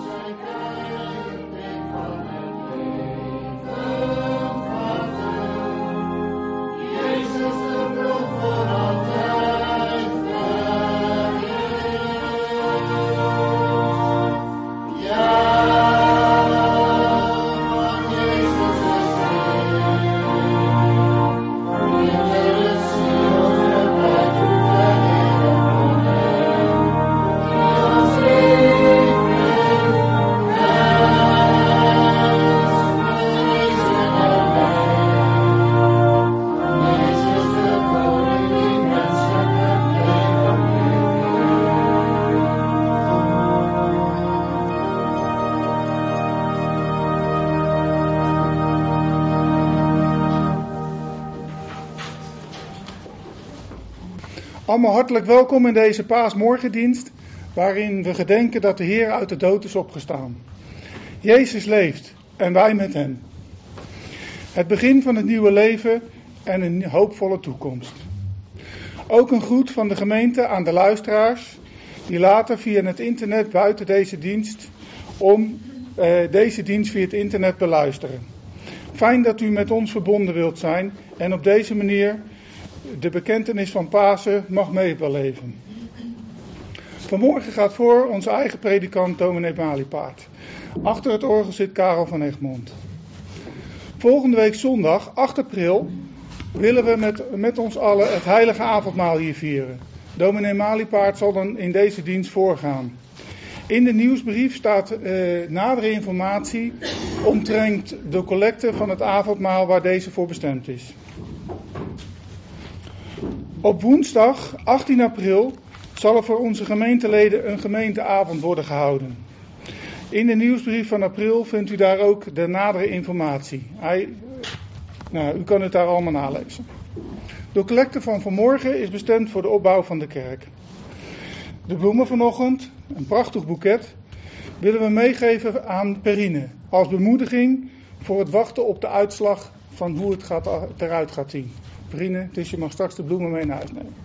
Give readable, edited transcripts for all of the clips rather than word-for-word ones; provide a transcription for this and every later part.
Allemaal hartelijk welkom in deze paasmorgendienst, waarin we gedenken dat de Heer uit de dood is opgestaan. Jezus leeft en wij met hem. Het begin van het nieuwe leven en een hoopvolle toekomst. Ook een groet van de gemeente aan de luisteraars, die later via het internet buiten deze dienst deze dienst via het internet beluisteren. Fijn dat u met ons verbonden wilt zijn en op deze manier de bekentenis van Pasen mag meebeleven. Vanmorgen gaat voor onze eigen predikant dominee Maliepaard. Achter het orgel zit Karel van Egmond. Volgende week zondag, 8 april, willen we met ons allen het heilige avondmaal hier vieren. Dominee Maliepaard zal dan in deze dienst voorgaan. In de nieuwsbrief staat nadere informatie omtrent de collecte van het avondmaal waar deze voor bestemd is. Op woensdag 18 april zal er voor onze gemeenteleden een gemeenteavond worden gehouden. In de nieuwsbrief van april vindt u daar ook de nadere informatie. U kan het daar allemaal nalezen. De collecte van vanmorgen is bestemd voor de opbouw van de kerk. De bloemen vanochtend, een prachtig boeket, willen we meegeven aan Perrine. Als bemoediging voor het wachten op de uitslag van hoe het eruit gaat zien. Perrine, dus je mag straks de bloemen mee naar huis nemen.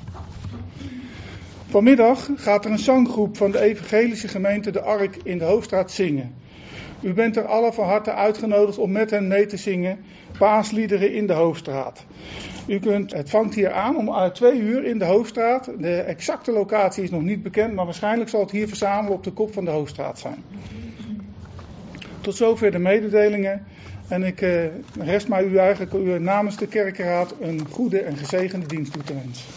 Vanmiddag gaat er een zanggroep van de evangelische gemeente De Ark in de Hoofdstraat zingen. U bent er alle van harte uitgenodigd om met hen mee te zingen paasliederen in de Hoofdstraat. Het vangt hier aan om 2 uur in de Hoofdstraat. De exacte locatie is nog niet bekend, maar waarschijnlijk zal het hier verzamelen op de kop van de Hoofdstraat zijn. Tot zover de mededelingen. En rest mij u eigenlijk namens de kerkenraad een goede en gezegende dienst toe te wensen.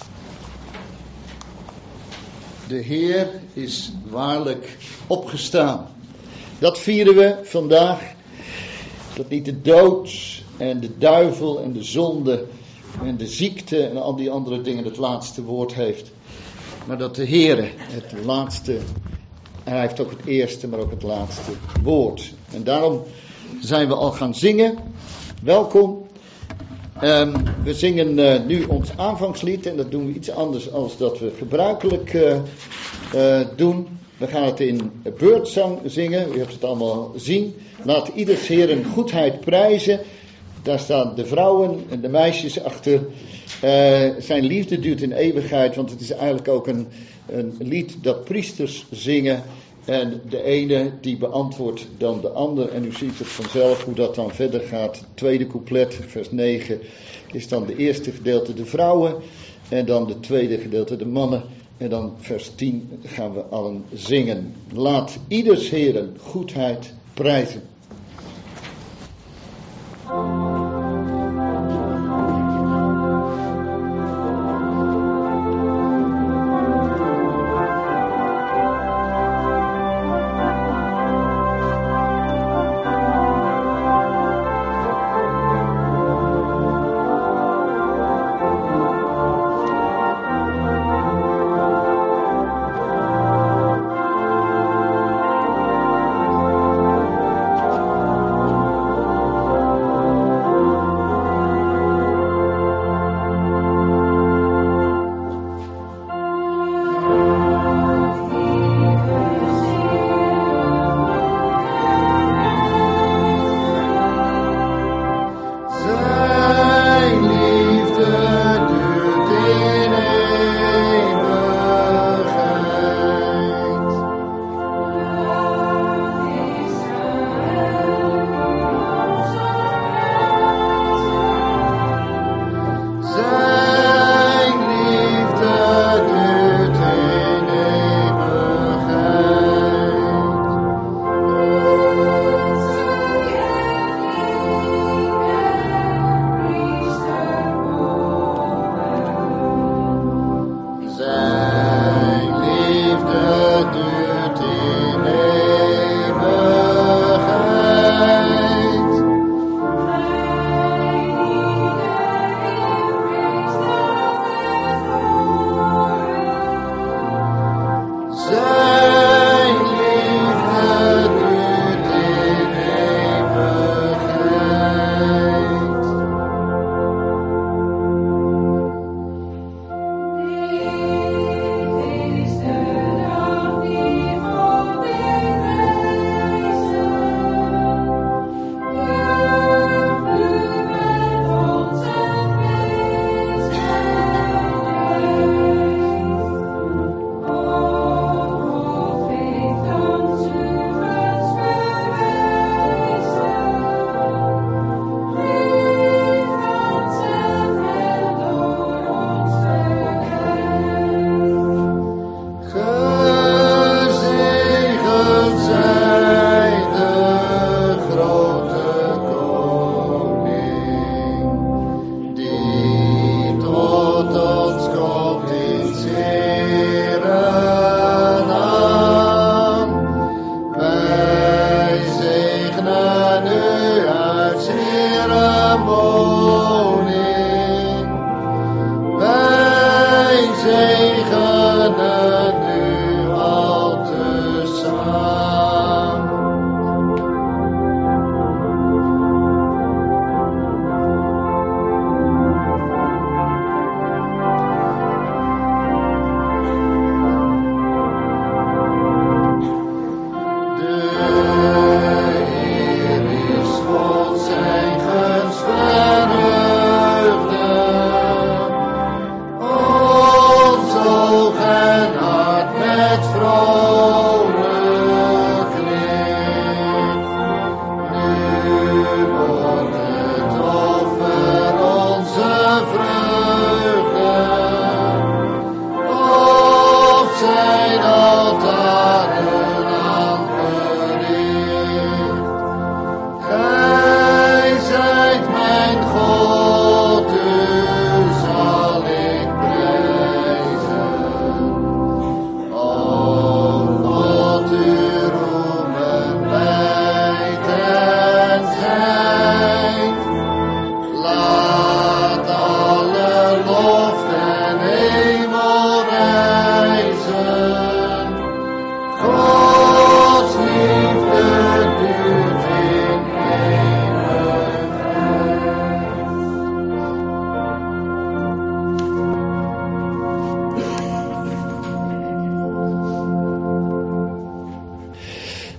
De Heer is waarlijk opgestaan. Dat vieren we vandaag. Dat niet de dood en de duivel en de zonde en de ziekte en al die andere dingen het laatste woord heeft. Maar dat de Heer het laatste, hij heeft ook het eerste, maar ook het laatste woord. En daarom zijn we al gaan zingen. Welkom. We zingen nu ons aanvangslied en dat doen we iets anders dan dat we gebruikelijk doen. We gaan het in beurtzang zingen, u hebt het allemaal gezien. Laat ieders Heer een goedheid prijzen. Daar staan de vrouwen en de meisjes achter. Zijn liefde duurt in eeuwigheid, want het is eigenlijk ook een lied dat priesters zingen. En de ene die beantwoordt dan de ander. En u ziet het vanzelf hoe dat dan verder gaat. Het tweede couplet, vers 9, is dan de eerste gedeelte de vrouwen. En dan de tweede gedeelte de mannen. En dan vers 10 gaan we allen zingen. Laat ieders Heeren goedheid prijzen.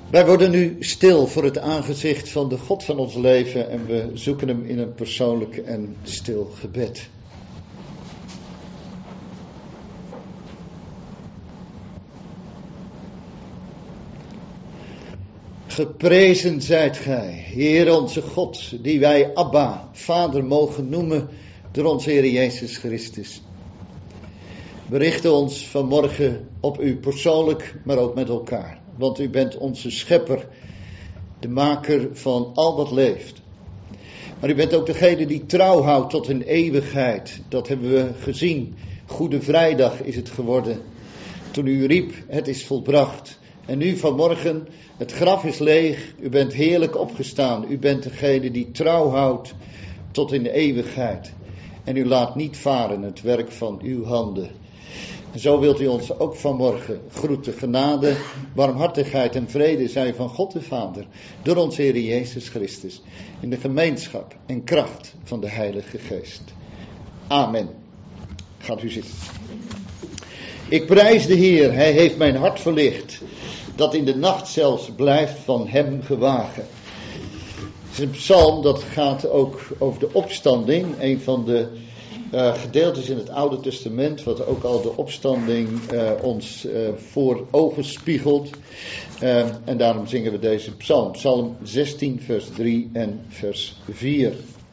Wij worden nu stil voor het aangezicht van de God van ons leven en we zoeken hem in een persoonlijk en stil gebed. Geprezen zijt gij, Heer onze God, die wij Abba, Vader mogen noemen door onze Heer Jezus Christus. We richten ons vanmorgen op u persoonlijk, maar ook met elkaar. Want u bent onze schepper, de maker van al wat leeft. Maar u bent ook degene die trouw houdt tot een eeuwigheid. Dat hebben we gezien. Goede Vrijdag is het geworden. Toen u riep, het is volbracht. En nu vanmorgen, het graf is leeg. U bent heerlijk opgestaan. U bent degene die trouw houdt tot in de eeuwigheid. En u laat niet varen het werk van uw handen. En zo wilt u ons ook vanmorgen groeten, genade, barmhartigheid en vrede zijn van God de Vader, door onze Heer Jezus Christus, in de gemeenschap en kracht van de Heilige Geest. Amen. Gaat u zitten. Ik prijs de Heer, hij heeft mijn hart verlicht, dat in de nacht zelfs blijft van hem gewagen. Het is een psalm dat gaat ook over de opstanding, een van de gedeeltes in het Oude Testament, wat ook al de opstanding ons voor ogen spiegelt. En daarom zingen we deze psalm. Psalm 16, vers 3 en vers 4.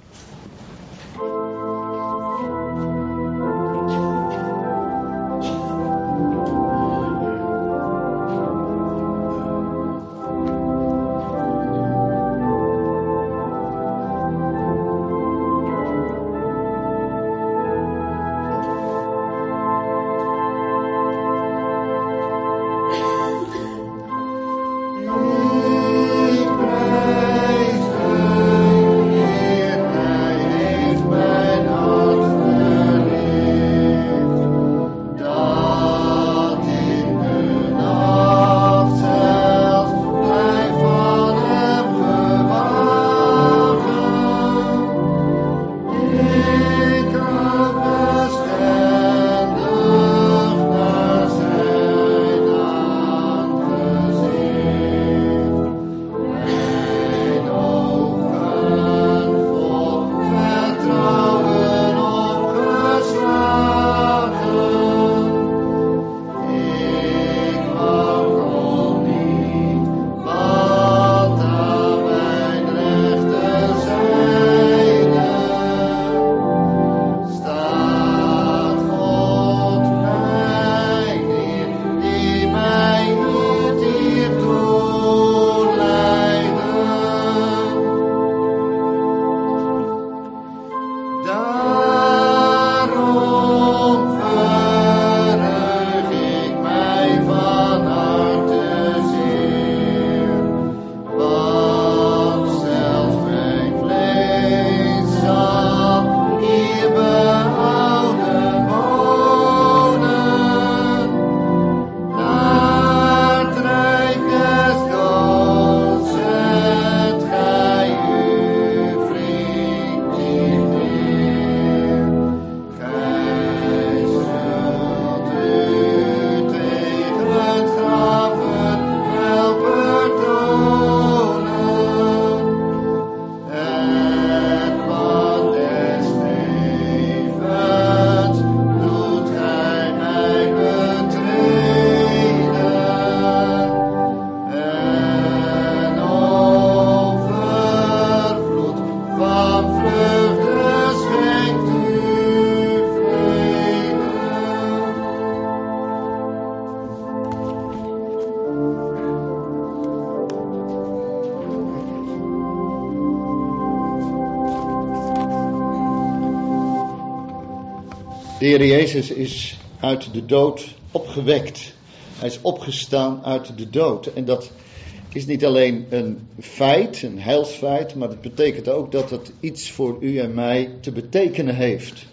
De Heer Jezus is uit de dood opgewekt. Hij is opgestaan uit de dood. En dat is niet alleen een feit, een heilsfeit, maar het betekent ook dat het iets voor u en mij te betekenen heeft.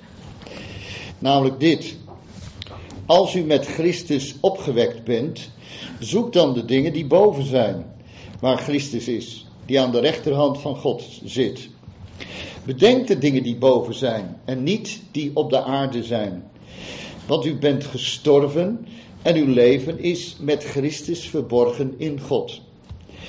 Namelijk dit. Als u met Christus opgewekt bent, zoek dan de dingen die boven zijn, waar Christus is, die aan de rechterhand van God zit. Bedenk de dingen die boven zijn en niet die op de aarde zijn. Want u bent gestorven en uw leven is met Christus verborgen in God.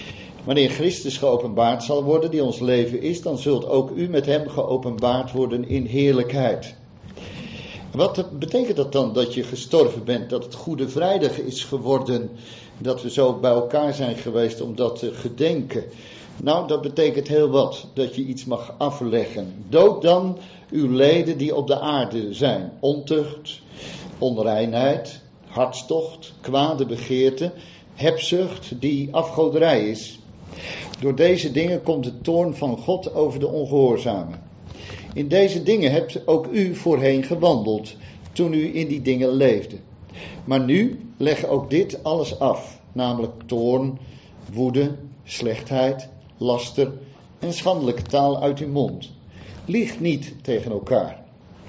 Wanneer Christus geopenbaard zal worden, die ons leven is, dan zult ook u met hem geopenbaard worden in heerlijkheid. Wat betekent dat dan, dat je gestorven bent, dat het Goede Vrijdag is geworden, dat we zo bij elkaar zijn geweest om dat te gedenken? Nou, dat betekent heel wat, dat je iets mag afleggen. Dood dan uw leden die op de aarde zijn: ontucht, onreinheid, hartstocht, kwade begeerte, hebzucht, die afgoderij is. Door deze dingen komt de toorn van God over de ongehoorzamen. In deze dingen hebt ook u voorheen gewandeld, toen u in die dingen leefde. Maar nu leg ook dit alles af, namelijk toorn, woede, slechtheid, laster en schandelijke taal uit uw mond. Lieg niet tegen elkaar.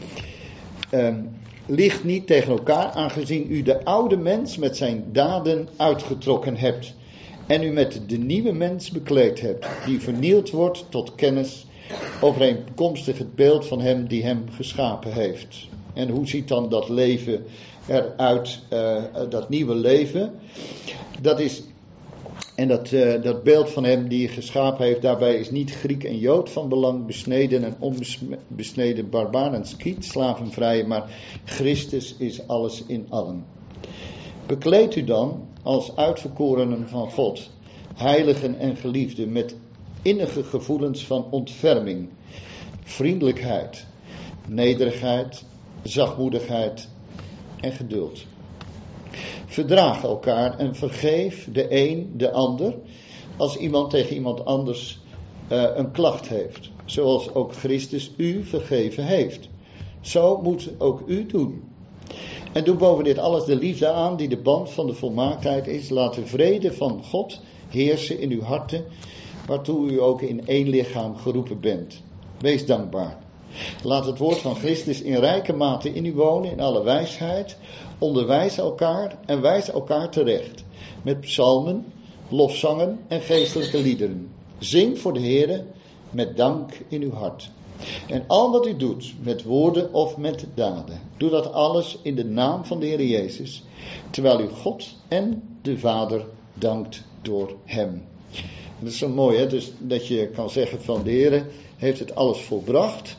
Lieg niet tegen elkaar, aangezien u de oude mens met zijn daden uitgetrokken hebt en u met de nieuwe mens bekleed hebt, die vernield wordt tot kennis, overeenkomstig het beeld van hem die hem geschapen heeft. En hoe ziet dan dat leven eruit, dat nieuwe leven? Dat is, en dat beeld van hem die je geschapen heeft, daarbij is niet Griek en Jood van belang, besneden en onbesneden, barbaar en skiet, slavenvrij, maar Christus is alles in allen. Bekleed u dan als uitverkorenen van God, heiligen en geliefden, met innige gevoelens van ontferming, vriendelijkheid, nederigheid, zachtmoedigheid en geduld. Verdraag elkaar en vergeef de een de ander als iemand tegen iemand anders een klacht heeft, zoals ook Christus u vergeven heeft. Zo moet ook u doen. En doe boven dit alles de liefde aan, die de band van de volmaaktheid is. Laat de vrede van God heersen in uw harten, waartoe u ook in één lichaam geroepen bent. Wees dankbaar. Laat het woord van Christus in rijke mate in u wonen, in alle wijsheid. Onderwijs elkaar en wijs elkaar terecht. Met psalmen, lofzangen en geestelijke liederen. Zing voor de Heere met dank in uw hart. En al wat u doet, met woorden of met daden, doe dat alles in de naam van de Heer Jezus, terwijl u God en de Vader dankt door hem. Dat is zo mooi, hè? Dus dat je kan zeggen van de Heer heeft het alles volbracht.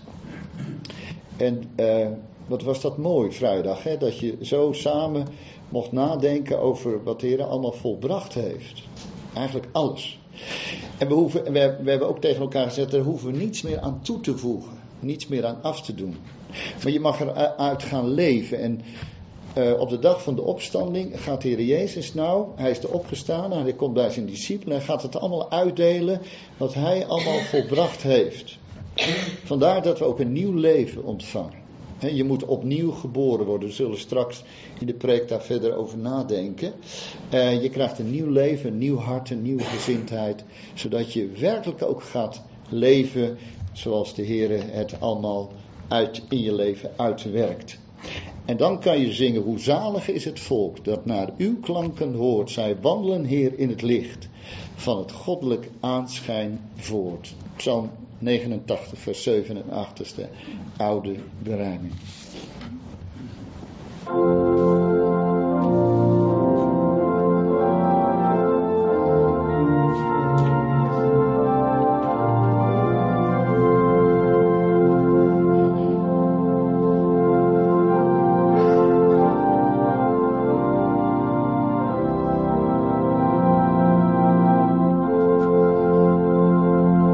En wat was dat mooi vrijdag, hè? Dat je zo samen mocht nadenken over wat de Heer allemaal volbracht heeft. Eigenlijk alles. En we hebben ook tegen elkaar gezegd, er hoeven we niets meer aan toe te voegen. Niets meer aan af te doen. Maar je mag eruit gaan leven. En op de dag van de opstanding gaat de Heer Jezus nou, hij is er opgestaan en hij komt bij zijn discipelen en gaat het allemaal uitdelen wat hij allemaal volbracht heeft. Vandaar dat we ook een nieuw leven ontvangen. Je moet opnieuw geboren worden. We zullen straks in de preek daar verder over nadenken. Je krijgt een nieuw leven, een nieuw hart, een nieuwe gezindheid. Zodat je werkelijk ook gaat leven zoals de Heer het allemaal in je leven uitwerkt. En dan kan je zingen: hoe zalig is het volk dat naar uw klanken hoort. Zij wandelen, Heer, in het licht van het goddelijk aanschijn voort. Psalm 89, vers 7 en 8 is de oude berijming.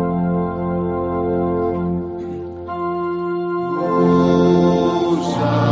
Hosanna.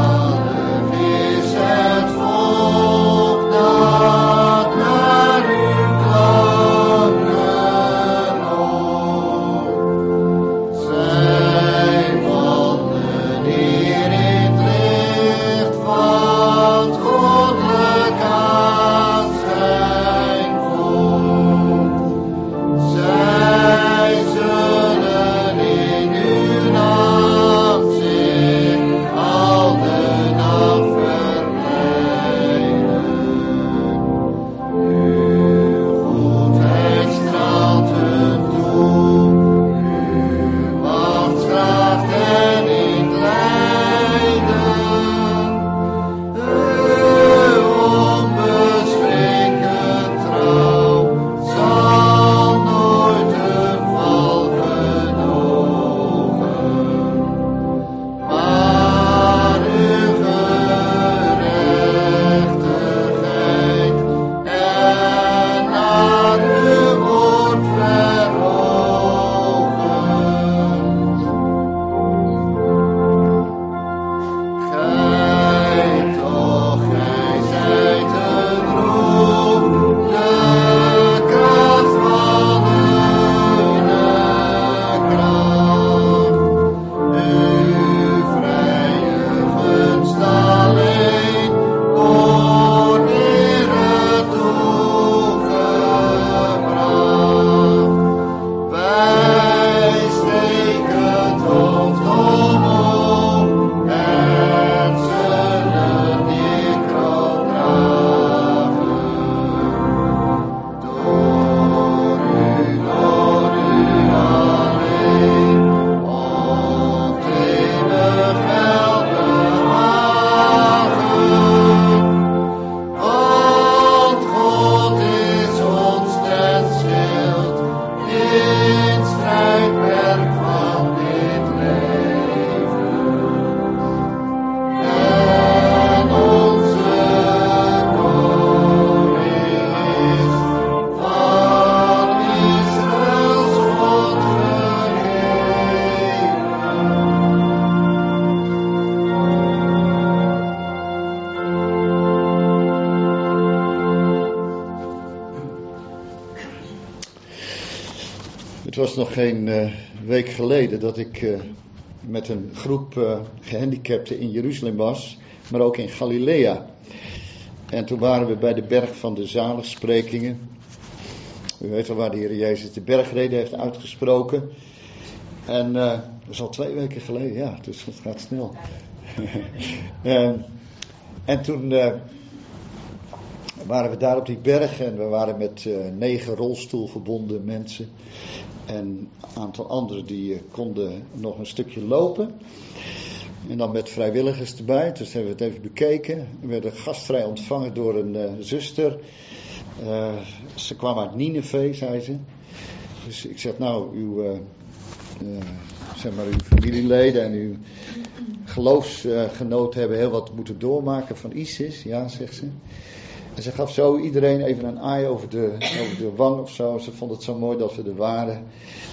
was nog geen week geleden dat ik met een groep gehandicapten in Jeruzalem was, maar ook in Galilea. En toen waren we bij de berg van de zaligsprekingen. U weet wel waar de Heer Jezus de bergrede heeft uitgesproken. En dat is al 2 weken geleden, ja, dus het gaat snel. En toen waren we daar op die berg en we waren met 9 rolstoelverbonden mensen. En een aantal anderen die konden nog een stukje lopen. En dan met vrijwilligers erbij, dus hebben we het even bekeken. We werden gastvrij ontvangen door een zuster. Ze kwam uit Nineveh, zei ze. Dus ik zeg, nou, uw familieleden en uw geloofsgenoten hebben heel wat moeten doormaken van ISIS. Ja, zegt ze. En ze gaf zo iedereen even een aai over de wang of zo. Ze vond het zo mooi dat we er waren.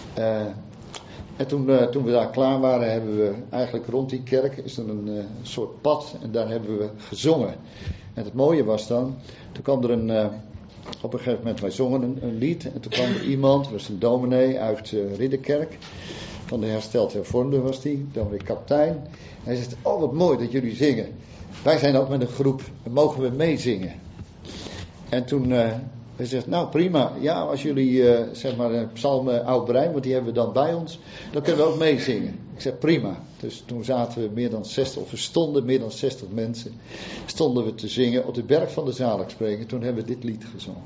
En toen we daar klaar waren, hebben we eigenlijk rond die kerk is er een soort pad. En daar hebben we gezongen. En het mooie was dan, toen kwam er op een gegeven moment, wij zongen een lied. En toen kwam er iemand, dat was een dominee uit Ridderkerk. Van de Hersteld Hervormde was die, dan weer kapitein. En hij zegt, oh wat mooi dat jullie zingen. Wij zijn ook met een groep, mogen we meezingen? En toen hij zegt, nou prima, ja, als jullie psalmen Oud Brein, want die hebben we dan bij ons, dan kunnen we ook meezingen. Ik zeg, prima. Dus toen zaten we meer dan 60, of we stonden meer dan 60 mensen, stonden we te zingen op de berg van de zaligsprekingen. Toen hebben we dit lied gezongen.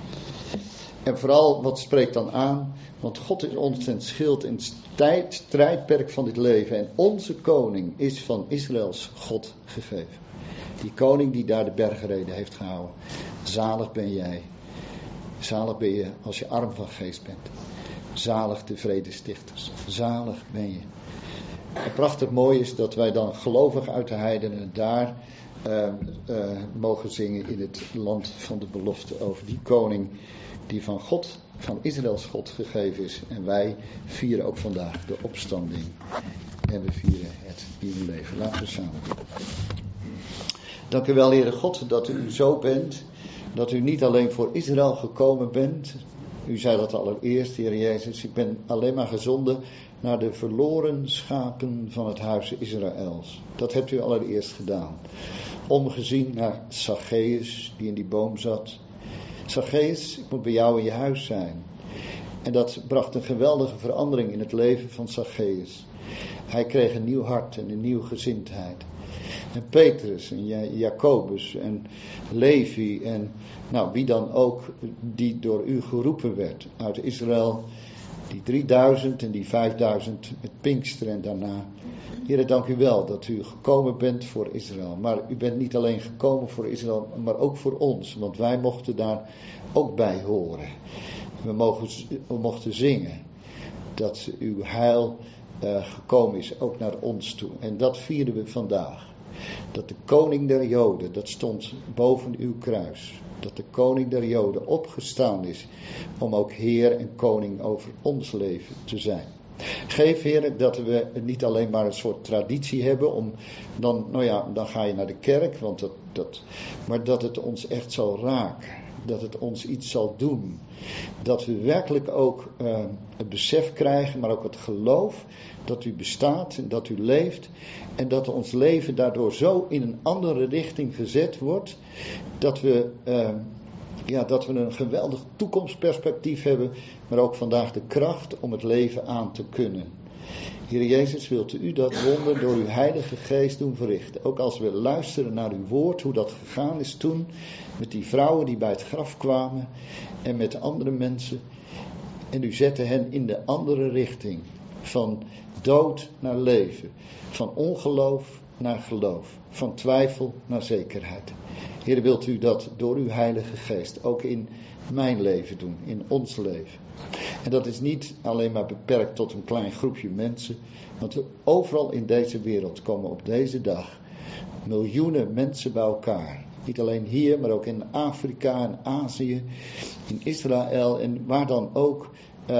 En vooral, wat spreekt dan aan? Want God is ons ten schild in het strijdperk van dit leven. En onze koning is van Israëls God gegeven. Die koning die daar de bergrede heeft gehouden. Zalig ben jij. Zalig ben je als je arm van geest bent. Zalig de vredestichters. Zalig ben je. En prachtig mooi is dat wij dan gelovig uit de heidenen daar mogen zingen in het land van de belofte over die koning die van God, van Israëls God gegeven is. En wij vieren ook vandaag de opstanding. En we vieren het nieuwe leven. Laten we samen doen. Dank u wel, Heere God, dat u zo bent. Dat u niet alleen voor Israël gekomen bent. U zei dat allereerst, Heer Jezus. Ik ben alleen maar gezonden naar de verloren schapen van het huis Israëls. Dat hebt u allereerst gedaan. Omgezien naar Zacchaeus, die in die boom zat. Zacchaeus, ik moet bij jou in je huis zijn. En dat bracht een geweldige verandering in het leven van Zacchaeus. Hij kreeg een nieuw hart en een nieuwe gezindheid. En Petrus en Jacobus en Levi en nou wie dan ook die door u geroepen werd uit Israël. Die 3000 en die 5000 met Pinksteren en daarna. Heere, dank u wel dat u gekomen bent voor Israël. Maar u bent niet alleen gekomen voor Israël, maar ook voor ons. Want wij mochten daar ook bij horen. We mochten zingen dat uw heil gekomen is, ook naar ons toe. En dat vieren we vandaag. Dat de koning der Joden, dat stond boven uw kruis. Dat de koning der Joden opgestaan is om ook Heer en koning over ons leven te zijn. Geef, Heer, dat we niet alleen maar een soort traditie hebben om, dan ga je naar de kerk, want maar dat het ons echt zal raken. Dat het ons iets zal doen. Dat we werkelijk ook het besef krijgen, maar ook het geloof dat u bestaat en dat u leeft. En dat ons leven daardoor zo in een andere richting gezet wordt. Dat we een geweldig toekomstperspectief hebben. Maar ook vandaag de kracht om het leven aan te kunnen. Heer Jezus, wilt u dat wonder door uw Heilige Geest doen verrichten. Ook als we luisteren naar uw woord, hoe dat gegaan is toen. Met die vrouwen die bij het graf kwamen. En met andere mensen. En u zette hen in de andere richting. Van dood naar leven. Van ongeloof naar geloof. Van twijfel naar zekerheid. Heer, wilt u dat door uw Heilige Geest ook in mijn leven doen. In ons leven. En dat is niet alleen maar beperkt tot een klein groepje mensen. Want overal in deze wereld komen op deze dag miljoenen mensen bij elkaar. Niet alleen hier, maar ook in Afrika en Azië, in Israël en waar dan ook.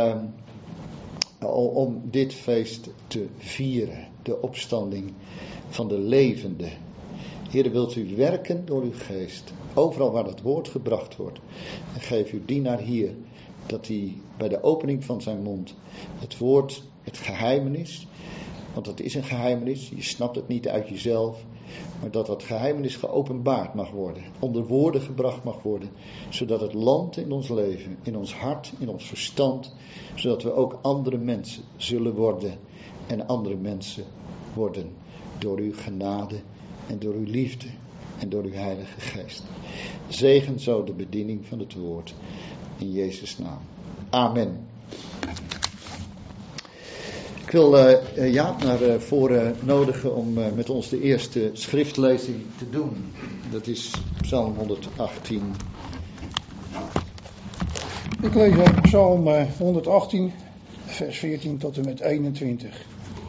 Om dit feest te vieren. De opstanding van de levende. Heer, wilt u werken door uw geest. Overal waar het woord gebracht wordt. En geef uw dienaar hier dat hij bij de opening van zijn mond het woord, het geheimenis, want het is een geheimenis, je snapt het niet uit jezelf, maar dat dat geheimenis geopenbaard mag worden, onder woorden gebracht mag worden, zodat het landt in ons leven, in ons hart, in ons verstand, zodat we ook andere mensen zullen worden en andere mensen worden door uw genade en door uw liefde en door uw Heilige Geest. Zegen zo de bediening van het woord in Jezus' naam. Amen. Ik wil Jaap naar voren nodigen om met ons de eerste schriftlezing te doen. Dat is Psalm 118. Ik lees uit Psalm 118, vers 14 tot en met 21.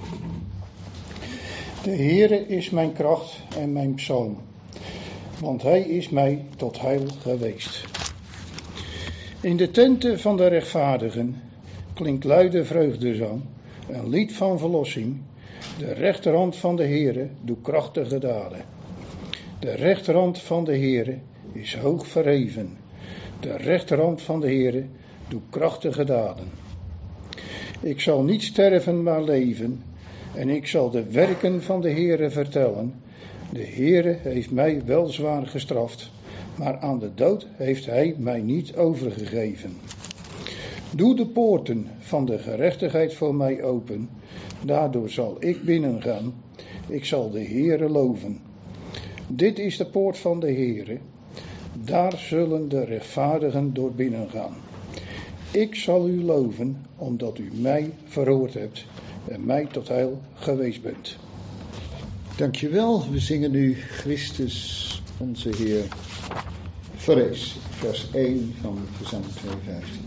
De Heere is mijn kracht en mijn psalm, want hij is mij tot heil geweest. In de tenten van de rechtvaardigen klinkt luide vreugdezang, een lied van verlossing. De rechterhand van de Heere doet krachtige daden. De rechterhand van de Heere is hoog verheven. De rechterhand van de Heere doet krachtige daden. Ik zal niet sterven, maar leven, en ik zal de werken van de Heere vertellen. De Heere heeft mij wel zwaar gestraft, maar aan de dood heeft hij mij niet overgegeven. Doe de poorten van de gerechtigheid voor mij open, daardoor zal ik binnengaan. Ik zal de Heere loven. Dit is de poort van de Heere, daar zullen de rechtvaardigen door binnengaan. Ik zal u loven, omdat u mij verhoord hebt en mij tot heil geweest bent. Dankjewel, we zingen nu Christus onze Heer verrees, vers 1 van Psalm 215.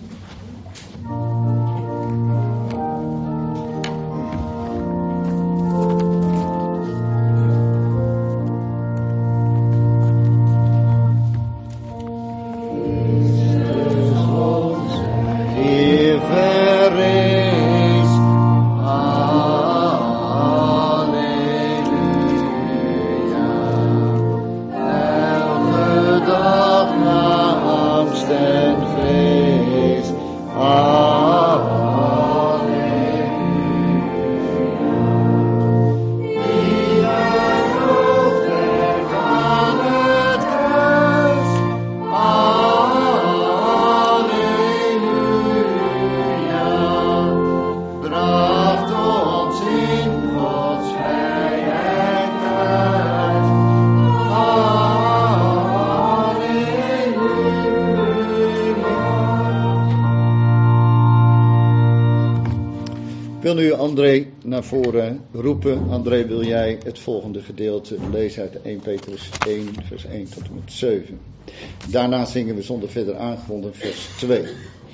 Ik wil nu André naar voren roepen. André, wil jij het volgende gedeelte lezen uit 1 Petrus 1, vers 1 tot en met 7. Daarna zingen we zonder verder aangebonden vers 2.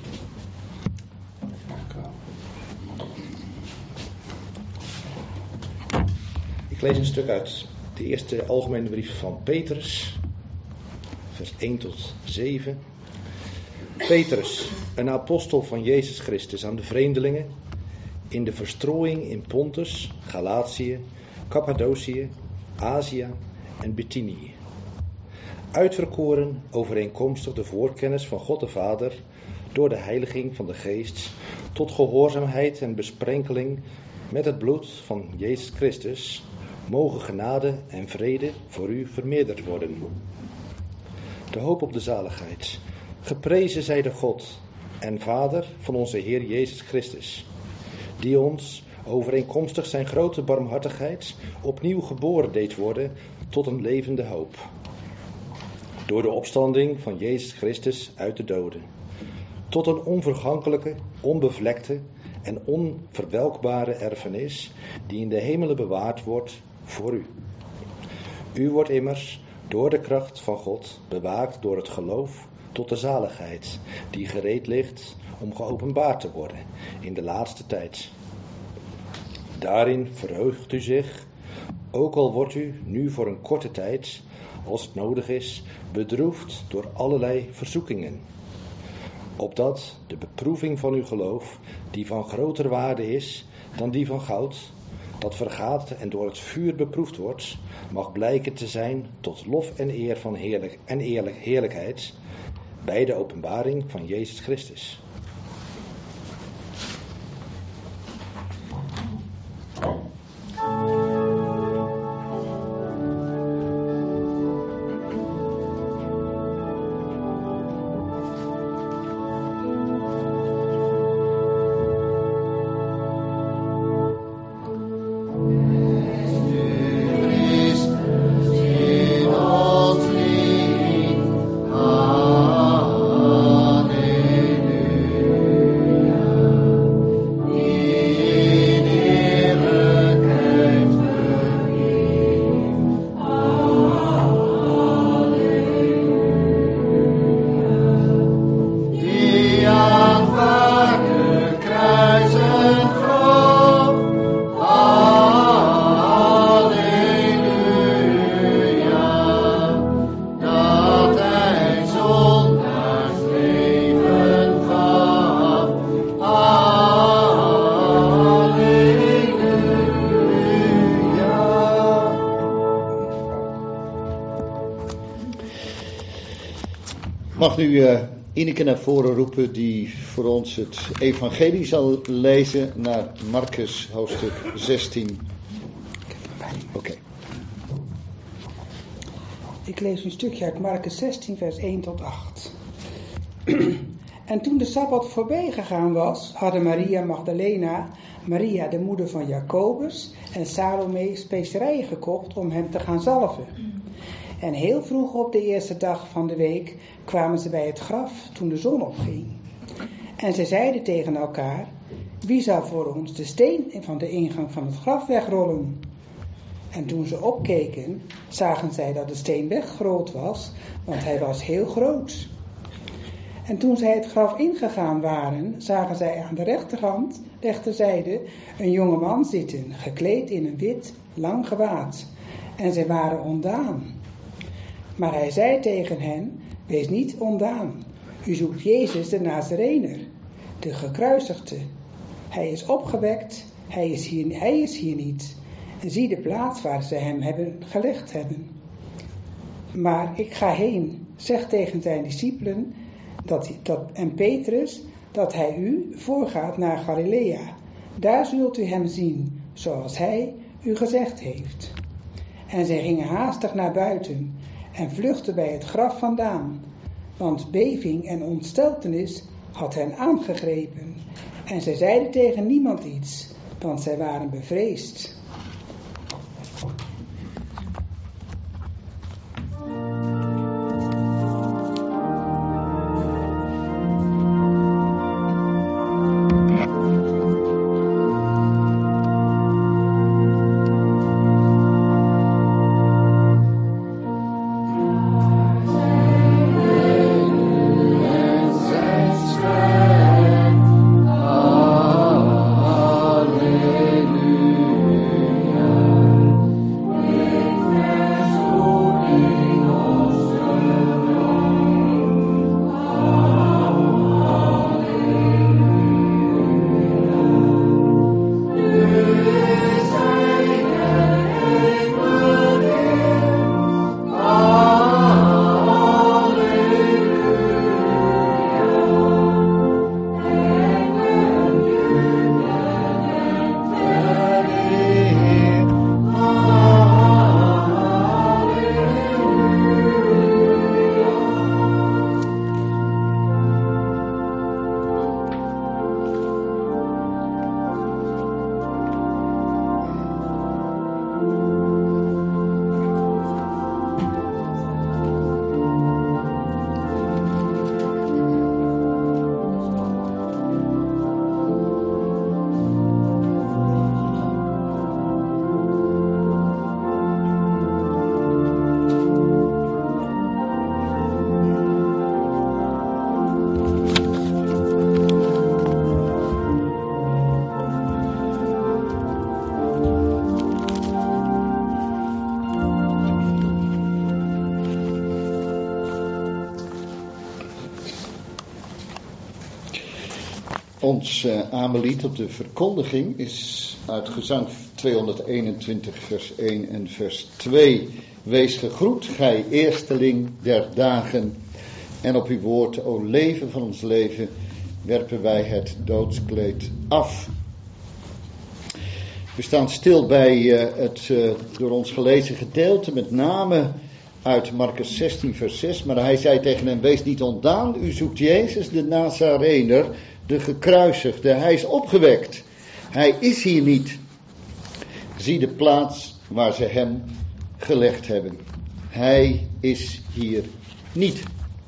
Ik lees een stuk uit de eerste algemene brief van Petrus, vers 1 tot 7. Petrus, een apostel van Jezus Christus aan de vreemdelingen in de verstrooiing in Pontus, Galatië, Cappadocië, Azië en Bithynië. Uitverkoren overeenkomstig de voorkennis van God de Vader door de heiliging van de Geest tot gehoorzaamheid en besprenkeling met het bloed van Jezus Christus, mogen genade en vrede voor u vermeerderd worden. De hoop op de zaligheid. Geprezen zij de God en Vader van onze Heer Jezus Christus, die ons, overeenkomstig zijn grote barmhartigheid, opnieuw geboren deed worden tot een levende hoop. Door de opstanding van Jezus Christus uit de doden. Tot een onvergankelijke, onbevlekte en onverwelkbare erfenis die in de hemelen bewaard wordt voor u. U wordt immers door de kracht van God bewaakt door het geloof tot de zaligheid die gereed ligt om geopenbaard te worden in de laatste tijd. Daarin verheugt u zich, ook al wordt u nu voor een korte tijd, als het nodig is, bedroefd door allerlei verzoekingen. Opdat de beproeving van uw geloof, die van groter waarde is dan die van goud, dat vergaat en door het vuur beproefd wordt, mag blijken te zijn tot lof en eer van heerlijkheid bij de openbaring van Jezus Christus. Mag nu Ineke naar voren roepen die voor ons het evangelie zal lezen naar Marcus hoofdstuk 16. Oké. Ik lees een stukje uit Marcus 16 vers 1 tot 8. En toen de Sabbat voorbij gegaan was, hadden Maria Magdalena, Maria de moeder van Jacobus en Salome specerijen gekocht om hem te gaan zalven. En heel vroeg op de eerste dag van de week kwamen ze bij het graf toen de zon opging. En ze zeiden tegen elkaar: wie zal voor ons de steen van de ingang van het graf wegrollen? En toen ze opkeken, zagen zij dat de steen weggerold was, want hij was heel groot. En toen zij het graf ingegaan waren, zagen zij aan de rechterzijde een jonge man zitten, gekleed in een wit, lang gewaad. En zij waren ontdaan. Maar hij zei tegen hen: wees niet ontdaan. U zoekt Jezus de Nazarener, de gekruisigde. Hij is opgewekt, hij is hier niet. En zie de plaats waar ze hem gelegd hebben. Maar ik ga heen, zeg tegen zijn discipelen en Petrus, dat hij u voorgaat naar Galilea. Daar zult u hem zien, zoals hij u gezegd heeft. En zij gingen haastig naar buiten en vluchtten bij het graf vandaan, want beving en ontsteltenis had hen aangegrepen. En zij zeiden tegen niemand iets, want zij waren bevreesd. Ons Amelied op de verkondiging is uit Gezang 221 vers 1 en vers 2. Wees gegroet, gij eersteling der dagen, en op uw woord, o leven van ons leven, werpen wij het doodskleed af. We staan stil bij het door ons gelezen gedeelte, met name uit Marcus 16 vers 6, maar hij zei tegen hen: wees niet ontdaan, u zoekt Jezus de Nazarener, de gekruisigde. Hij is opgewekt, hij is hier niet. Zie de plaats waar ze hem gelegd hebben. Hij is hier niet.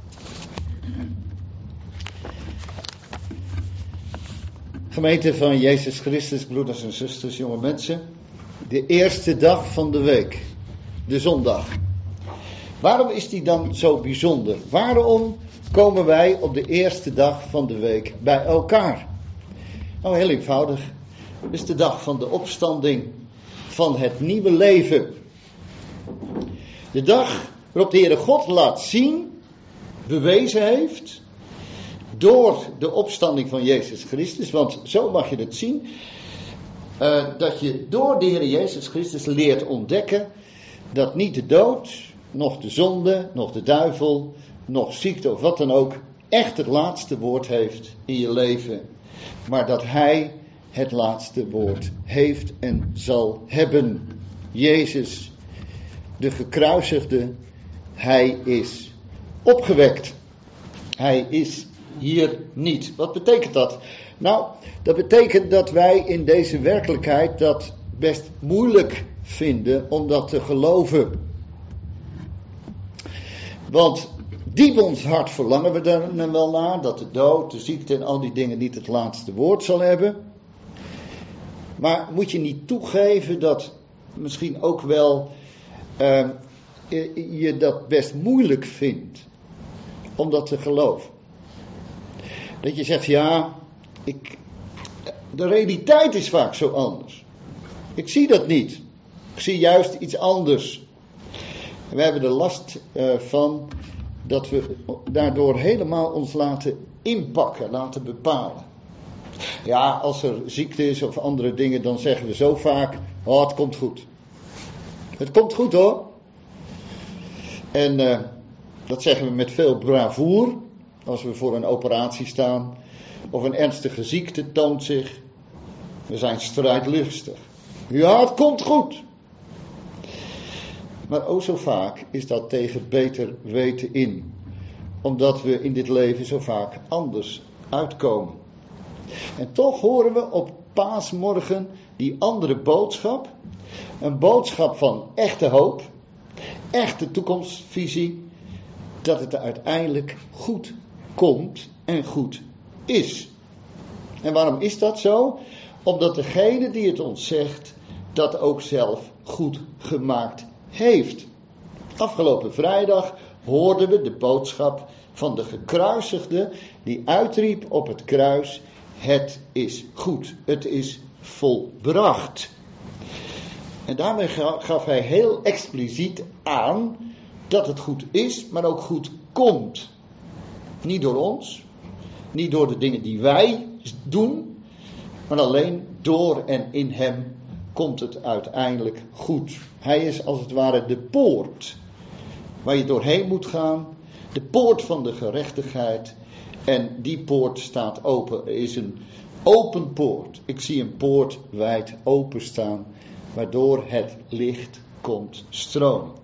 Gemeente van Jezus Christus, broeders en zusters, jonge mensen. De eerste dag van de week, de zondag. Waarom is die dan zo bijzonder? Waarom komen wij op de eerste dag van de week bij elkaar? Nou, heel eenvoudig. Het is de dag van de opstanding van het nieuwe leven. De dag waarop de Heere God laat zien, bewezen heeft, door de opstanding van Jezus Christus, want zo mag je het zien, dat je door de Heer Jezus Christus leert ontdekken dat niet de dood, nog de zonde, nog de duivel, nog ziekte of wat dan ook, echt het laatste woord heeft in je leven. Maar dat hij het laatste woord heeft en zal hebben. Jezus, de gekruisigde, hij is opgewekt. Hij is hier niet. Wat betekent dat? Nou, dat betekent dat wij in deze werkelijkheid dat best moeilijk vinden om dat te geloven. Want diep ons hart verlangen we er wel naar, dat de dood, de ziekte en al die dingen niet het laatste woord zal hebben. Maar moet je niet toegeven dat misschien ook wel je dat best moeilijk vindt om dat te geloven. Dat je zegt, ja, de realiteit is vaak zo anders. Ik zie dat niet. Ik zie juist iets anders. En we hebben er last van dat we daardoor helemaal ons laten inpakken, laten bepalen. Ja, als er ziekte is of andere dingen, dan zeggen we zo vaak, oh, het komt goed. Het komt goed hoor. En dat zeggen we met veel bravoer, als we voor een operatie staan, of een ernstige ziekte toont zich. We zijn strijdlustig. Ja, het komt goed. Maar ook zo vaak is dat tegen beter weten in. Omdat we in dit leven zo vaak anders uitkomen. En toch horen we op Paasmorgen die andere boodschap. Een boodschap van echte hoop. Echte toekomstvisie. Dat het uiteindelijk goed komt en goed is. En waarom is dat zo? Omdat degene die het ons zegt, dat ook zelf goed gemaakt heeft. Afgelopen vrijdag hoorden we de boodschap van de gekruisigde die uitriep op het kruis: het is goed, het is volbracht. En daarmee gaf hij heel expliciet aan dat het goed is, maar ook goed komt. Niet door ons, niet door de dingen die wij doen, maar alleen door en in hem komt het uiteindelijk goed. Hij is als het ware de poort waar je doorheen moet gaan, de poort van de gerechtigheid. En die poort staat open. Er is een open poort. Ik zie een poort wijd open staan, waardoor het licht komt stromen.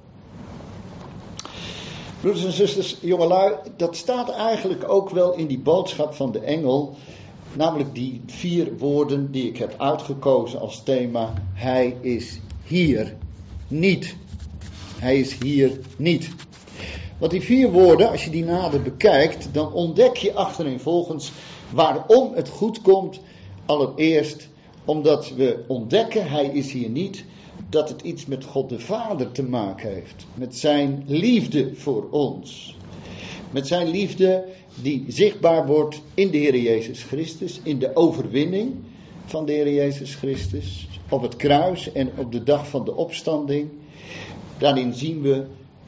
Broeders en zusters, jongelui, dat staat eigenlijk ook wel in die boodschap van de engel. Namelijk die 4 woorden die ik heb uitgekozen als thema. Hij is hier niet. Hij is hier niet. Want die 4 woorden, als je die nader bekijkt, dan ontdek je achtereenvolgens waarom het goed komt. Allereerst omdat we ontdekken, hij is hier niet, dat het iets met God de Vader te maken heeft. Met zijn liefde voor ons. Met zijn liefde die zichtbaar wordt in de Heer Jezus Christus, in de overwinning van de Heer Jezus Christus, op het kruis en op de dag van de opstanding. Daarin zien we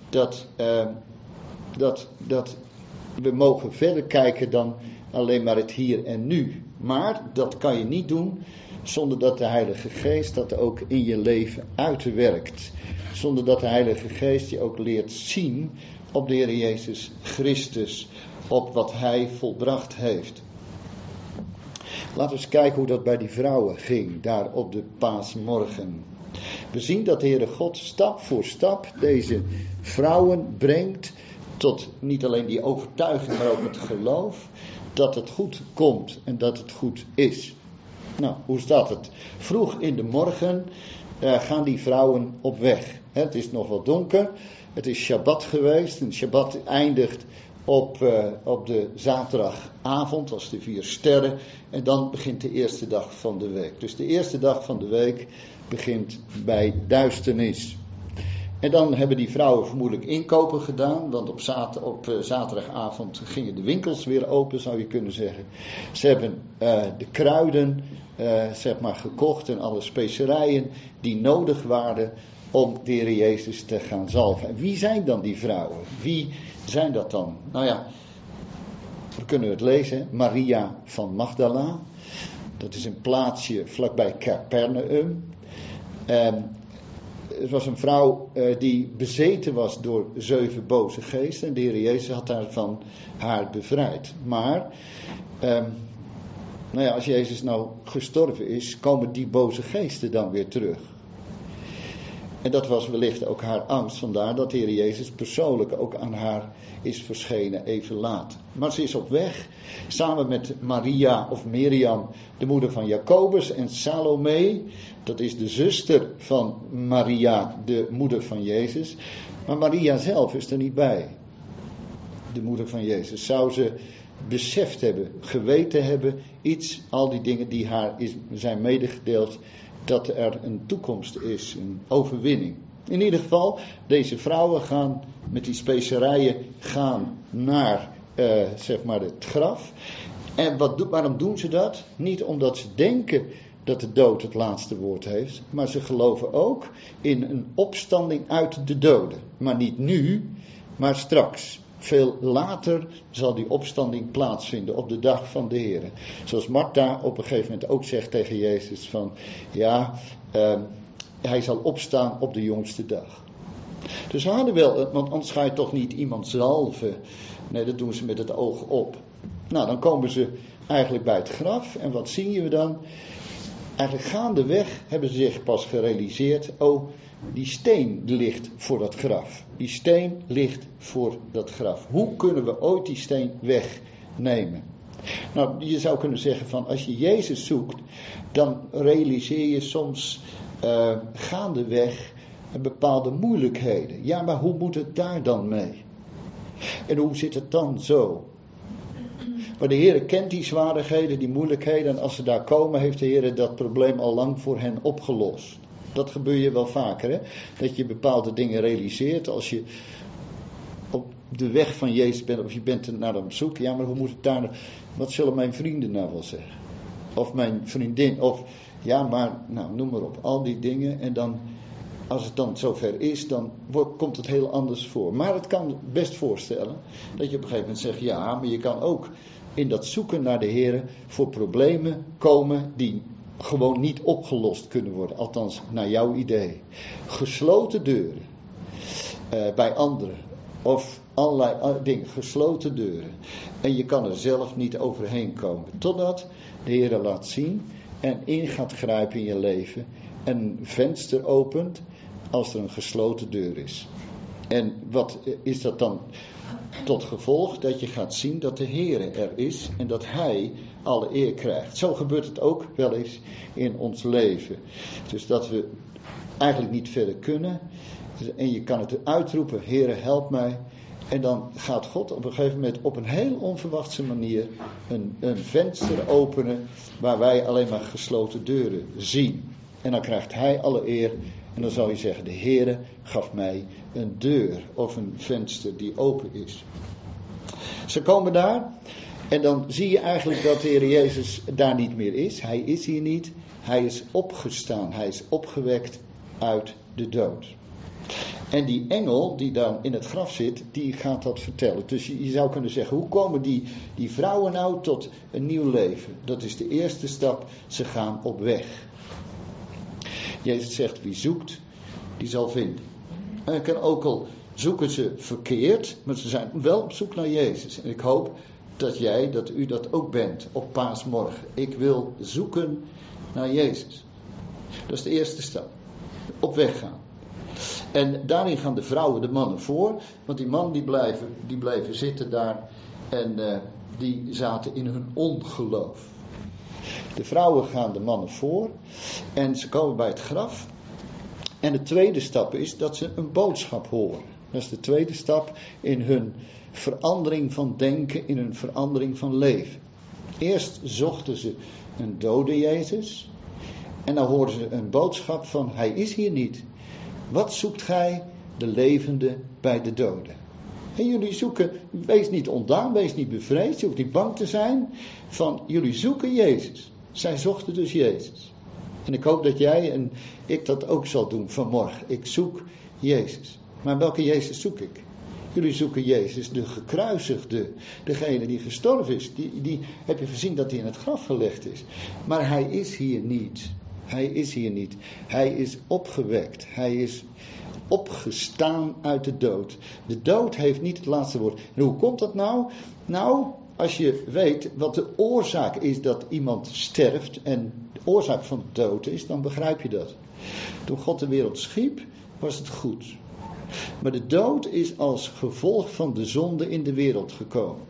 dat we mogen verder kijken dan alleen maar het hier en nu. Maar dat kan je niet doen zonder dat de Heilige Geest dat ook in je leven uitwerkt. Zonder dat de Heilige Geest je ook leert zien op de Heer Jezus Christus, op wat Hij volbracht heeft. Laten we eens kijken hoe dat bij die vrouwen ging, daar op de Paasmorgen. We zien dat de Heere God stap voor stap deze vrouwen brengt tot niet alleen die overtuiging, maar ook het geloof dat het goed komt en dat het goed is. Nou, hoe staat het? Vroeg in de morgen gaan die vrouwen op weg. Het is nog wat donker. Het is Shabbat geweest. En Shabbat eindigt op de zaterdagavond als de 4 sterren. En dan begint de eerste dag van de week. Dus de eerste dag van de week begint bij duisternis. En dan hebben die vrouwen vermoedelijk inkopen gedaan. Want op zaterdagavond gingen de winkels weer open, zou je kunnen zeggen. Ze hebben de kruiden gekocht en alle specerijen die nodig waren om de Heer Jezus te gaan zalven. En wie zijn dan die vrouwen? Wie zijn dat dan? Nou ja, we kunnen het lezen. Maria van Magdala. Dat is een plaatsje vlakbij Capernaum. Het was een vrouw die bezeten was door 7 boze geesten. En de Heer Jezus had haar bevrijd. Maar, als Jezus nou gestorven is, komen die boze geesten dan weer terug. En dat was wellicht ook haar angst. Vandaar dat de Heer Jezus persoonlijk ook aan haar is verschenen even later. Maar ze is op weg, samen met Maria of Miriam, de moeder van Jacobus, en Salome, dat is de zuster van Maria, de moeder van Jezus. Maar Maria zelf is er niet bij, de moeder van Jezus. Zou ze beseft hebben, geweten hebben, al die dingen die haar zijn medegedeeld, dat er een toekomst is, een overwinning. In ieder geval, deze vrouwen gaan met die specerijen naar het graf. En waarom doen ze dat? Niet omdat ze denken dat de dood het laatste woord heeft, maar ze geloven ook in een opstanding uit de doden. Maar niet nu, maar straks. Veel later zal die opstanding plaatsvinden op de dag van de Heer. Zoals Martha op een gegeven moment ook zegt tegen Jezus van, hij zal opstaan op de jongste dag. Dus ze hadden wel, want anders ga je toch niet iemand zalven. Nee, dat doen ze met het oog op. Nou, dan komen ze eigenlijk bij het graf. En wat zien we dan? Eigenlijk gaandeweg hebben ze zich pas gerealiseerd, die steen ligt voor dat graf. Die steen ligt voor dat graf. Hoe kunnen we ooit die steen wegnemen? Nou, je zou kunnen zeggen van, als je Jezus zoekt, dan realiseer je soms gaandeweg bepaalde moeilijkheden. Ja, maar hoe moet het daar dan mee? En hoe zit het dan zo? Maar de Heer kent die zwaardigheden, die moeilijkheden, en als ze daar komen, heeft de Heer dat probleem al lang voor hen opgelost. Dat gebeurt je wel vaker, hè? Dat je bepaalde dingen realiseert als je op de weg van Jezus bent, of je bent er naar hem op zoek. Ja, maar hoe moet het daar? Wat zullen mijn vrienden nou wel zeggen? Of mijn vriendin, of noem maar op. Al die dingen, en dan, als het dan zover is, dan komt het heel anders voor. Maar het kan best voorstellen dat je op een gegeven moment zegt, ja, maar je kan ook in dat zoeken naar de Heer voor problemen komen die gewoon niet opgelost kunnen worden. Althans, naar jouw idee. Gesloten deuren bij anderen. Of allerlei dingen. Gesloten deuren. En je kan er zelf niet overheen komen. Totdat de Heer laat zien en in gaat grijpen in je leven. En een venster opent als er een gesloten deur is. En wat is dat dan tot gevolg? Dat je gaat zien dat de Heer er is en dat Hij alle eer krijgt. Zo gebeurt het ook wel eens in ons leven. Dus dat we eigenlijk niet verder kunnen. En je kan het uitroepen, Heere, help mij. En dan gaat God op een gegeven moment op een heel onverwachte manier een venster openen waar wij alleen maar gesloten deuren zien. En dan krijgt Hij alle eer. En dan zal je zeggen, de Heere gaf mij een deur of een venster die open is. Ze komen daar en dan zie je eigenlijk dat de Heer Jezus daar niet meer is. Hij is hier niet. Hij is opgestaan. Hij is opgewekt uit de dood. En die engel die dan in het graf zit, die gaat dat vertellen. Dus je zou kunnen zeggen, hoe komen die vrouwen nou tot een nieuw leven? Dat is de eerste stap. Ze gaan op weg. Jezus zegt, wie zoekt, die zal vinden. En ook al zoeken ze verkeerd, maar ze zijn wel op zoek naar Jezus. En ik hoop dat u dat ook bent op Paasmorgen. Ik wil zoeken naar Jezus. Dat is de eerste stap. Op weg gaan. En daarin gaan de vrouwen de mannen voor. Want die mannen die bleven zitten daar. En die zaten in hun ongeloof. De vrouwen gaan de mannen voor. En ze komen bij het graf. En de tweede stap is dat ze een boodschap horen. Dat is de tweede stap in hun verandering van denken. In hun verandering van leven. Eerst zochten ze een dode Jezus. En dan hoorden ze een boodschap van, hij is hier niet. Wat zoekt gij, de levende, bij de doden? En jullie zoeken, wees niet ontdaan, wees niet bevreesd, je hoeft niet bang te zijn. Van, jullie zoeken Jezus. Zij zochten dus Jezus. En ik hoop dat jij en ik dat ook zal doen vanmorgen. Ik zoek Jezus. Maar welke Jezus zoek ik? Jullie zoeken Jezus, de gekruisigde, degene die gestorven is. Die heb je gezien dat hij in het graf gelegd is. Maar hij is hier niet. Hij is hier niet. Hij is opgewekt. Hij is opgestaan uit de dood. De dood heeft niet het laatste woord. En hoe komt dat nou? Nou, als je weet wat de oorzaak is dat iemand sterft en de oorzaak van de dood is, dan begrijp je dat. Toen God de wereld schiep, was het goed. Maar de dood is als gevolg van de zonde in de wereld gekomen.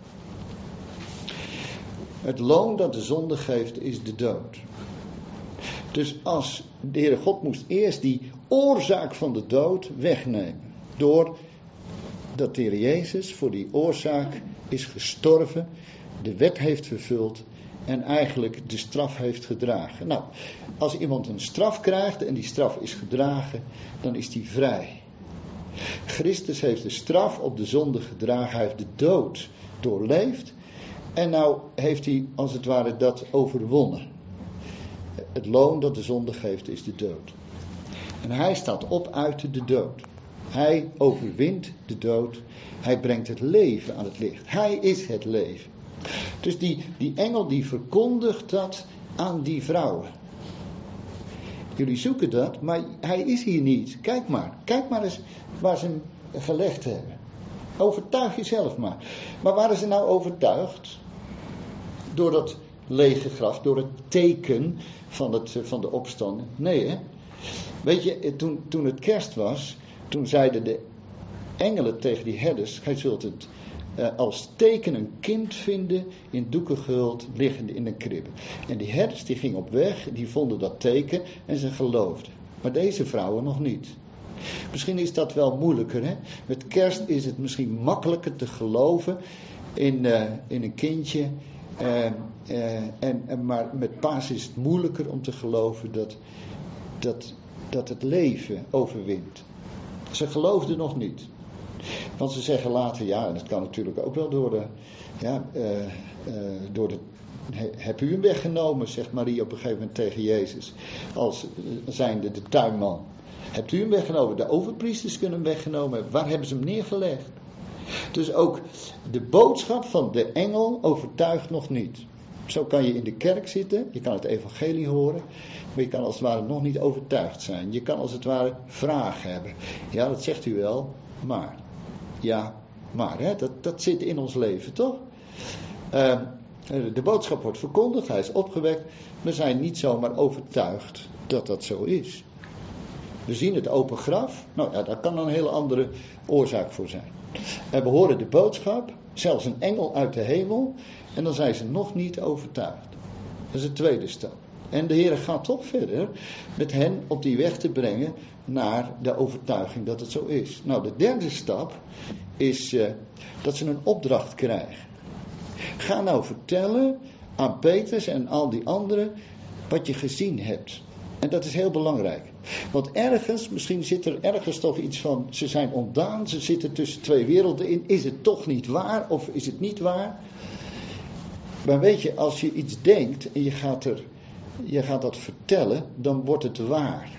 Het loon dat de zonde geeft is de dood. Dus als de Heere God moest eerst die oorzaak van de dood wegnemen. Doordat de Heer Jezus voor die oorzaak is gestorven, de wet heeft vervuld en eigenlijk de straf heeft gedragen. Nou, als iemand een straf krijgt en die straf is gedragen, dan is die vrij. Christus heeft de straf op de zonde gedragen, hij heeft de dood doorleefd en nou heeft hij als het ware dat overwonnen. Het loon dat de zonde geeft is de dood. En hij staat op uit de dood. Hij overwint de dood. Hij brengt het leven aan het licht. Hij is het leven. Dus die engel die verkondigt dat aan die vrouwen. Jullie zoeken dat, maar hij is hier niet. Kijk maar eens waar ze hem gelegd hebben. Overtuig jezelf maar. Maar waren ze nou overtuigd? Door dat lege graf, door het teken van de opstanding? Nee, hè? Weet je, toen het kerst was, toen zeiden de engelen tegen die herders, gij zult het als teken een kind vinden, in doeken gehuld, liggende in een kribbe. En die herders die gingen op weg, die vonden dat teken en ze geloofden. Maar deze vrouwen nog niet. Misschien is dat wel moeilijker, hè? Met kerst is het misschien makkelijker te geloven in een kindje. Maar met Paas is het moeilijker om te geloven dat het leven overwint. Ze geloofden nog niet. Want ze zeggen later, ja, en dat kan natuurlijk ook wel heb u hem weggenomen, zegt Maria op een gegeven moment tegen Jezus, als zijnde de tuinman. Hebt u hem weggenomen? De overpriesters kunnen hem weggenomen hebben. Waar hebben ze hem neergelegd? Dus ook de boodschap van de engel overtuigt nog niet. Zo kan je in de kerk zitten, je kan het evangelie horen, maar je kan als het ware nog niet overtuigd zijn. Je kan als het ware vragen hebben. Ja, dat zegt u wel, maar. Ja, maar, hè, dat zit in ons leven, toch? De boodschap wordt verkondigd, hij is opgewekt. We zijn niet zomaar overtuigd dat dat zo is. We zien het open graf, nou ja, daar kan een hele andere oorzaak voor zijn. En we horen de boodschap, zelfs een engel uit de hemel, en dan zijn ze nog niet overtuigd. Dat is de tweede stap. En de Heer gaat toch verder met hen op die weg te brengen naar de overtuiging dat het zo is. Nou, de derde stap is dat ze een opdracht krijgen. Ga nou vertellen aan Petrus en al die anderen wat je gezien hebt. En dat is heel belangrijk. Want ergens, misschien zit er ergens toch iets van, ze zijn ontdaan, ze zitten tussen twee werelden in. Is het toch niet waar of is het niet waar? Maar weet je, als je iets denkt en je gaat dat vertellen, dan wordt het waar.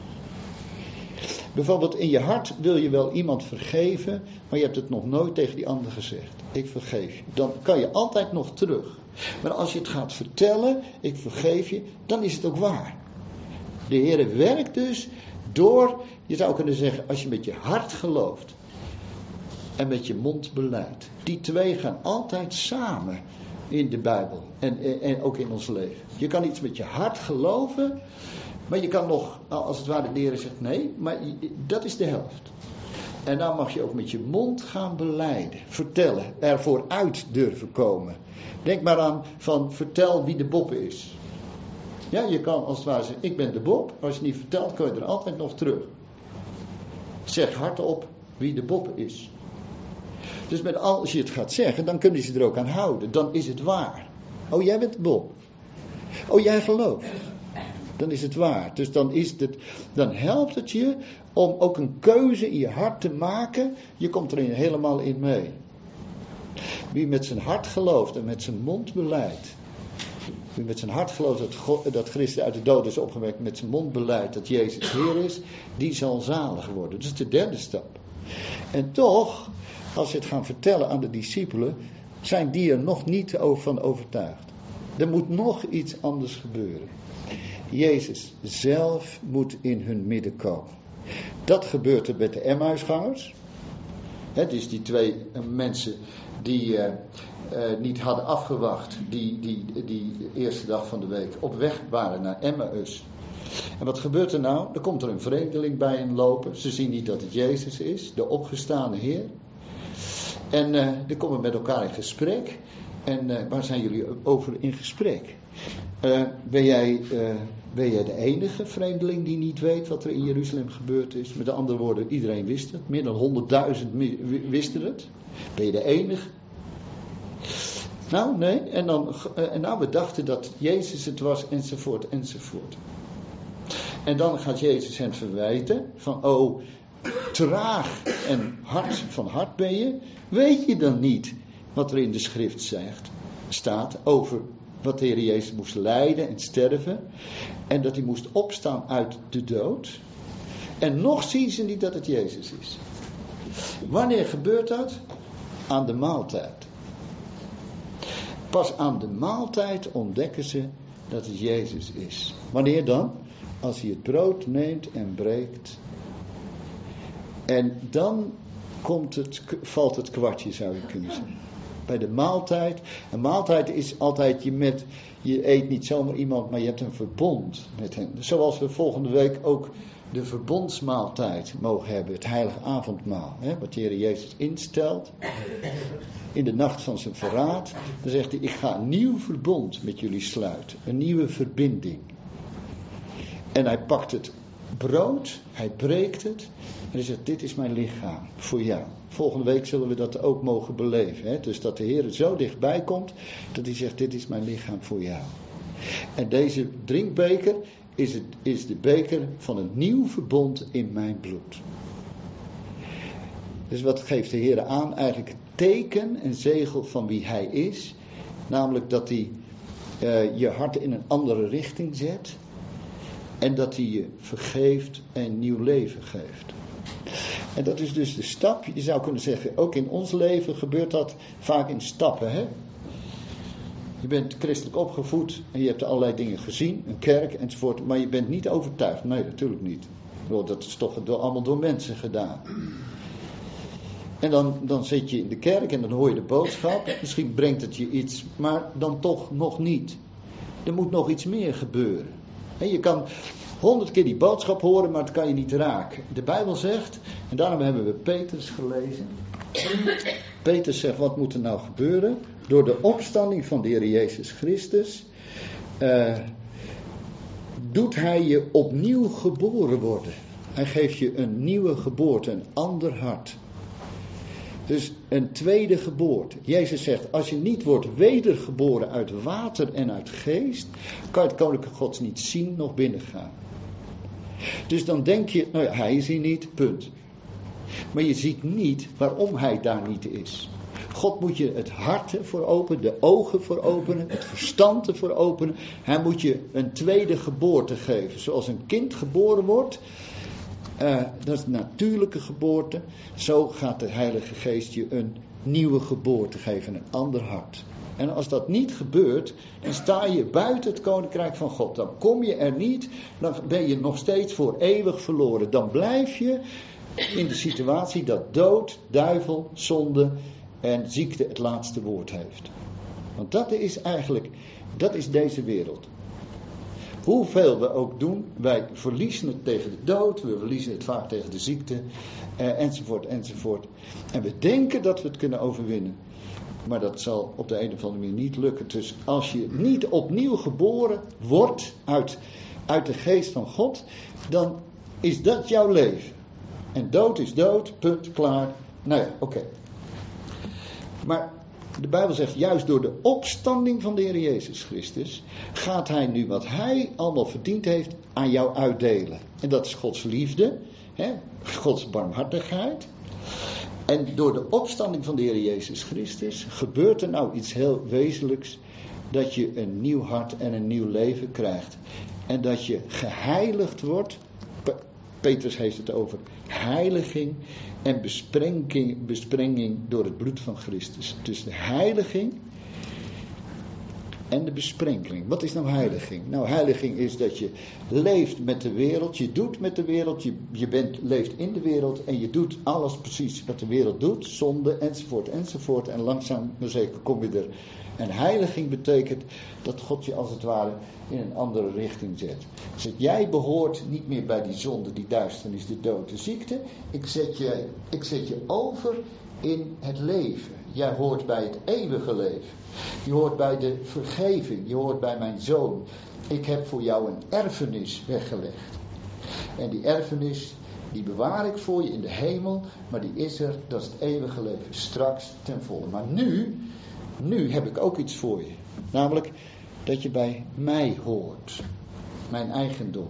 Bijvoorbeeld in je hart wil je wel iemand vergeven, maar je hebt het nog nooit tegen die ander gezegd. Ik vergeef je. Dan kan je altijd nog terug. Maar als je het gaat vertellen, ik vergeef je, dan is het ook waar. De Heer werkt dus door, je zou kunnen zeggen, als je met je hart gelooft en met je mond belijdt. Die twee gaan altijd samen in de Bijbel en ook in ons leven. Je kan iets met je hart geloven, maar je kan nog, als het ware de Heer zegt nee, maar dat is de helft. En dan mag je ook met je mond gaan belijden, vertellen, ervoor uit durven komen. Denk maar aan van vertel wie de Bob is. Ja, je kan als het ware zeggen, ik ben de Bob. Als je het niet vertelt, kun je er altijd nog terug. Zeg hardop wie de Bob is. Dus als je het gaat zeggen, dan kunnen ze er ook aan houden. Dan is het waar. Oh, jij bent de Bob. Oh, jij gelooft. Dan is het waar. Dus dan helpt het je om ook een keuze in je hart te maken. Je komt er helemaal in mee. Wie met zijn hart gelooft en met zijn mond belijdt. Wie met zijn hart gelooft dat Christus uit de dood is opgewekt, met zijn mond belijdt dat Jezus Heer is, die zal zalig worden. Dat is de derde stap. En toch, als ze het gaan vertellen aan de discipelen, zijn die er nog niet van overtuigd. Er moet nog iets anders gebeuren. Jezus zelf moet in hun midden komen. Dat gebeurt er met de Emmausgangers. Dus die twee mensen die niet hadden afgewacht, die eerste dag van de week op weg waren naar Emmaus. En wat gebeurt er nou? Er komt er een vreemdeling bij hen lopen. Ze zien niet dat het Jezus is, de opgestane Heer. En die komen met elkaar in gesprek. En waar zijn jullie over in gesprek? Ben jij de enige vreemdeling die niet weet wat er in Jeruzalem gebeurd is? Met andere woorden, iedereen wist het. Meer dan 100.000 wisten het. Ben je de enige? Nou, nee. En nou, we dachten dat Jezus het was, enzovoort, enzovoort. En dan gaat Jezus hen verwijten van, oh, traag en hard van hart ben je. Weet je dan niet wat er in de schrift staat over wat de Heer Jezus moest lijden en sterven. En dat hij moest opstaan uit de dood. En nog zien ze niet dat het Jezus is. Wanneer gebeurt dat? Aan de maaltijd. Pas aan de maaltijd ontdekken ze dat het Jezus is. Wanneer dan? Als hij het brood neemt en breekt. En dan valt het kwartje, zou je kunnen zeggen. Bij de maaltijd. Een maaltijd is altijd je eet niet zomaar iemand, maar je hebt een verbond met hen. Zoals we volgende week ook de verbondsmaaltijd mogen hebben. Het heilige avondmaal. Wat de Heer Jezus instelt. In de nacht van zijn verraad. Dan zegt hij, ik ga een nieuw verbond met jullie sluiten. Een nieuwe verbinding. En hij pakt het brood, hij breekt het en hij zegt, dit is mijn lichaam voor jou. Volgende week zullen we dat ook mogen beleven. Dus dat de Heer zo dichtbij komt, dat hij zegt, dit is mijn lichaam voor jou. En deze drinkbeker is de beker van een nieuw verbond in mijn bloed. Dus wat geeft de Heer aan? Eigenlijk het teken en zegel van wie hij is. Namelijk dat hij je hart in een andere richting zet. En dat hij je vergeeft en nieuw leven geeft. En dat is dus de stap. Je zou kunnen zeggen, ook in ons leven gebeurt dat vaak in stappen. Hè? Je bent christelijk opgevoed en je hebt allerlei dingen gezien. Een kerk enzovoort. Maar je bent niet overtuigd. Nee, natuurlijk niet. Dat is toch allemaal door mensen gedaan. En dan zit je in de kerk en dan hoor je de boodschap. Misschien brengt het je iets, maar dan toch nog niet. Er moet nog iets meer gebeuren. En je kan 100 keer die boodschap horen, maar het kan je niet raken. De Bijbel zegt, en daarom hebben we Petrus gelezen. Petrus zegt, wat moet er nou gebeuren? Door de opstanding van de Heer Jezus Christus doet hij je opnieuw geboren worden. Hij geeft je een nieuwe geboorte, een ander hart. Dus een tweede geboorte. Jezus zegt, als je niet wordt wedergeboren uit water en uit geest, kan je het Koninkrijk Gods niet zien, nog binnengaan. Dus dan denk je, nou ja, hij is hier niet, punt. Maar je ziet niet waarom hij daar niet is. God moet je het hart ervoor openen, de ogen voor openen, het verstand ervoor openen. Hij moet je een tweede geboorte geven. Zoals een kind geboren wordt, dat is een natuurlijke geboorte. Zo gaat de Heilige Geest je een nieuwe geboorte geven, een ander hart. En als dat niet gebeurt, dan sta je buiten het Koninkrijk van God. Dan kom je er niet, dan ben je nog steeds voor eeuwig verloren. Dan blijf je in de situatie dat dood, duivel, zonde en ziekte het laatste woord heeft. Want dat is deze wereld. Hoeveel we ook doen, wij verliezen het tegen de dood, we verliezen het vaak tegen de ziekte, enzovoort, enzovoort. En we denken dat we het kunnen overwinnen. Maar dat zal op de een of andere manier niet lukken. Dus als je niet opnieuw geboren wordt uit de geest van God, dan is dat jouw leven. En dood is dood, punt, klaar. Nou ja, oké. Maar de Bijbel zegt, juist door de opstanding van de Heer Jezus Christus gaat hij nu wat hij allemaal verdiend heeft aan jou uitdelen. En dat is Gods liefde, Gods barmhartigheid. En door de opstanding van de Heer Jezus Christus gebeurt er nou iets heel wezenlijks, dat je een nieuw hart en een nieuw leven krijgt. En dat je geheiligd wordt. Petrus heeft het over heiliging en besprenging door het bloed van Christus. Dus de heiliging en de besprenkeling. Wat is nou heiliging? Nou, heiliging is dat je leeft met de wereld, je doet met de wereld, je leeft in de wereld en je doet alles precies wat de wereld doet, zonde enzovoort enzovoort. En langzaam maar zeker kom je er. En heiliging betekent dat God je als het ware in een andere richting zet. Dus jij behoort niet meer bij die zonde, die duisternis, de dood, de ziekte. Ik zet je over in het leven. Jij hoort bij het eeuwige leven. Je hoort bij de vergeving. Je hoort bij mijn zoon. Ik heb voor jou een erfenis weggelegd. En die erfenis, die bewaar ik voor je in de hemel. Maar die is er, dat is het eeuwige leven. Straks ten volle. Maar nu heb ik ook iets voor je. Namelijk dat je bij mij hoort. Mijn eigendom.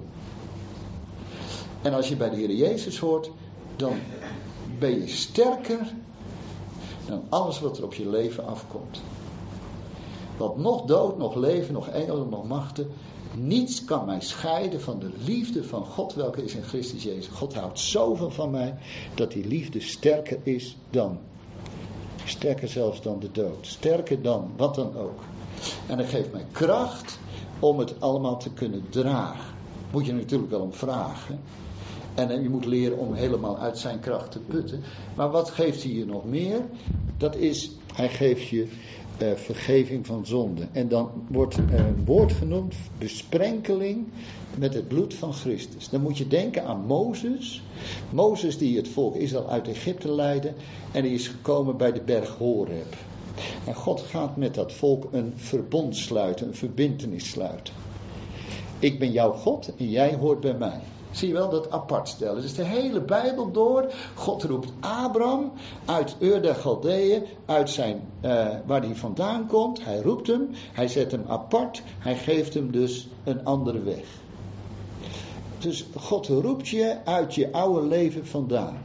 En als je bij de Heer Jezus hoort, dan ben je sterker dan alles wat er op je leven afkomt. Want nog dood, nog leven, nog engelen, nog machten, niets kan mij scheiden van de liefde van God, welke is in Christus Jezus. God houdt zoveel van mij, dat die liefde sterker is dan. Sterker zelfs dan de dood. Sterker dan wat dan ook. En dat geeft mij kracht om het allemaal te kunnen dragen. Moet je er natuurlijk wel om vragen. En je moet leren om helemaal uit zijn kracht te putten. Maar wat geeft hij je nog meer? Dat is, hij geeft je vergeving van zonde. En dan wordt een woord genoemd, besprenkeling met het bloed van Christus. Dan moet je denken aan Mozes. Mozes die het volk Israël uit Egypte leidde. En die is gekomen bij de berg Horeb. En God gaat met dat volk een verbond sluiten, een verbintenis sluiten. Ik ben jouw God en jij hoort bij mij. Zie je wel, dat apart stellen. Dus de hele Bijbel door. God roept Abraham uit Ur der Galdeeën, uit zijn, waar hij vandaan komt. Hij roept hem, hij zet hem apart. Hij geeft hem dus een andere weg. Dus God roept je uit je oude leven vandaan.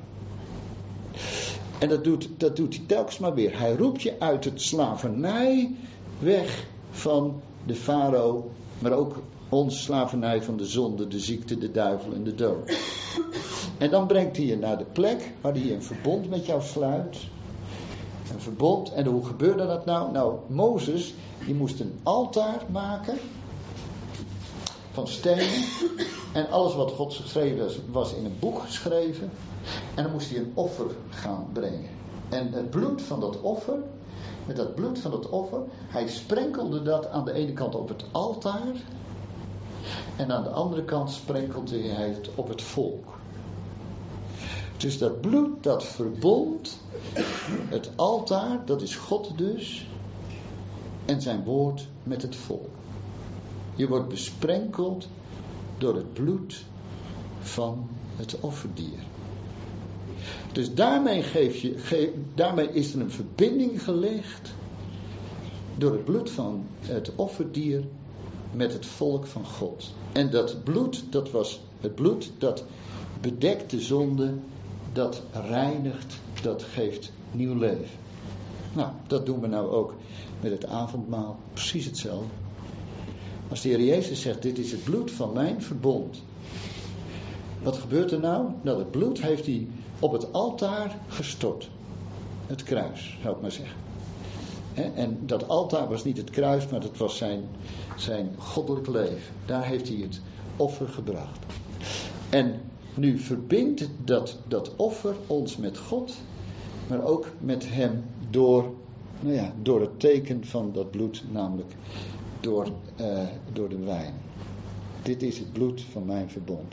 En dat doet hij telkens maar weer. Hij roept je uit het slavernij weg van de farao, maar ook onze slavernij van de zonde, de ziekte, de duivel en de dood. En dan brengt hij je naar de plek waar hij een verbond met jou sluit. Een verbond. En hoe gebeurde dat nou? Nou, Mozes, die moest een altaar maken van stenen. En alles wat God geschreven was in een boek geschreven. En dan moest hij een offer gaan brengen. En het bloed van dat offer, met dat bloed van dat offer, hij sprenkelde dat aan de ene kant op het altaar. En aan de andere kant sprenkelde hij het op het volk. Dus dat bloed, dat verbond, het altaar, dat is God dus. En zijn woord met het volk. Je wordt besprenkeld door het bloed van het offerdier. Dus daarmee is er een verbinding gelegd door het bloed van het offerdier met het volk van God. En dat bloed, dat was het bloed dat bedekt de zonde, dat reinigt, dat geeft nieuw leven. Nou, dat doen we nou ook met het avondmaal, precies hetzelfde. Als de Heer Jezus zegt, dit is het bloed van mijn verbond. Wat gebeurt er nou? Nou, het bloed heeft hij op het altaar gestort. Het kruis, zou ik maar zeggen. En dat altaar was niet het kruis, maar dat was zijn goddelijk leven. Daar heeft hij het offer gebracht. En nu verbindt dat offer ons met God, maar ook met hem door het teken van dat bloed, namelijk door de wijn. Dit is het bloed van mijn verbond.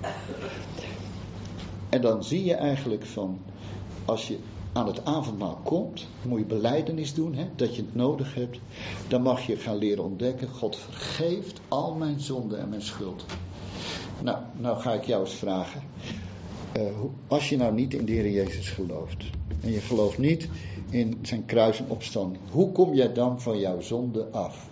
En dan zie je eigenlijk van, als je aan het avondmaal komt, moet je belijdenis doen, dat je het nodig hebt. Dan mag je gaan leren ontdekken, God vergeeft al mijn zonden en mijn schuld. Nou ga ik jou eens vragen. Als je nou niet in de Heer Jezus gelooft, en je gelooft niet in zijn kruis en opstanding, hoe kom jij dan van jouw zonde af?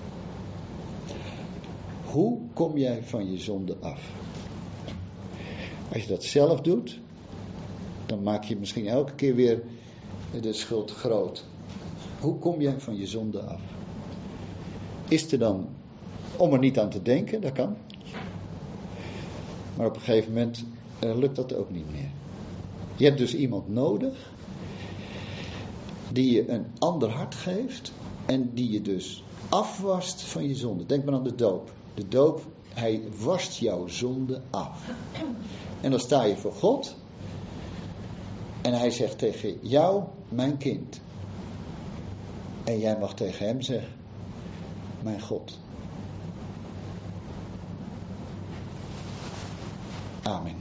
Hoe kom jij van je zonde af? Als je dat zelf doet, dan maak je misschien elke keer weer de schuld groot. Hoe kom jij van je zonde af? Is er dan, om er niet aan te denken, dat kan. Maar op een gegeven moment lukt dat ook niet meer. Je hebt dus iemand nodig die je een ander hart geeft En die je dus afwast van je zonde. Denk maar aan de doop. De doop, hij wast jouw zonde af. En dan sta je voor God. En hij zegt tegen jou, mijn kind. En jij mag tegen hem zeggen, mijn God. Amen.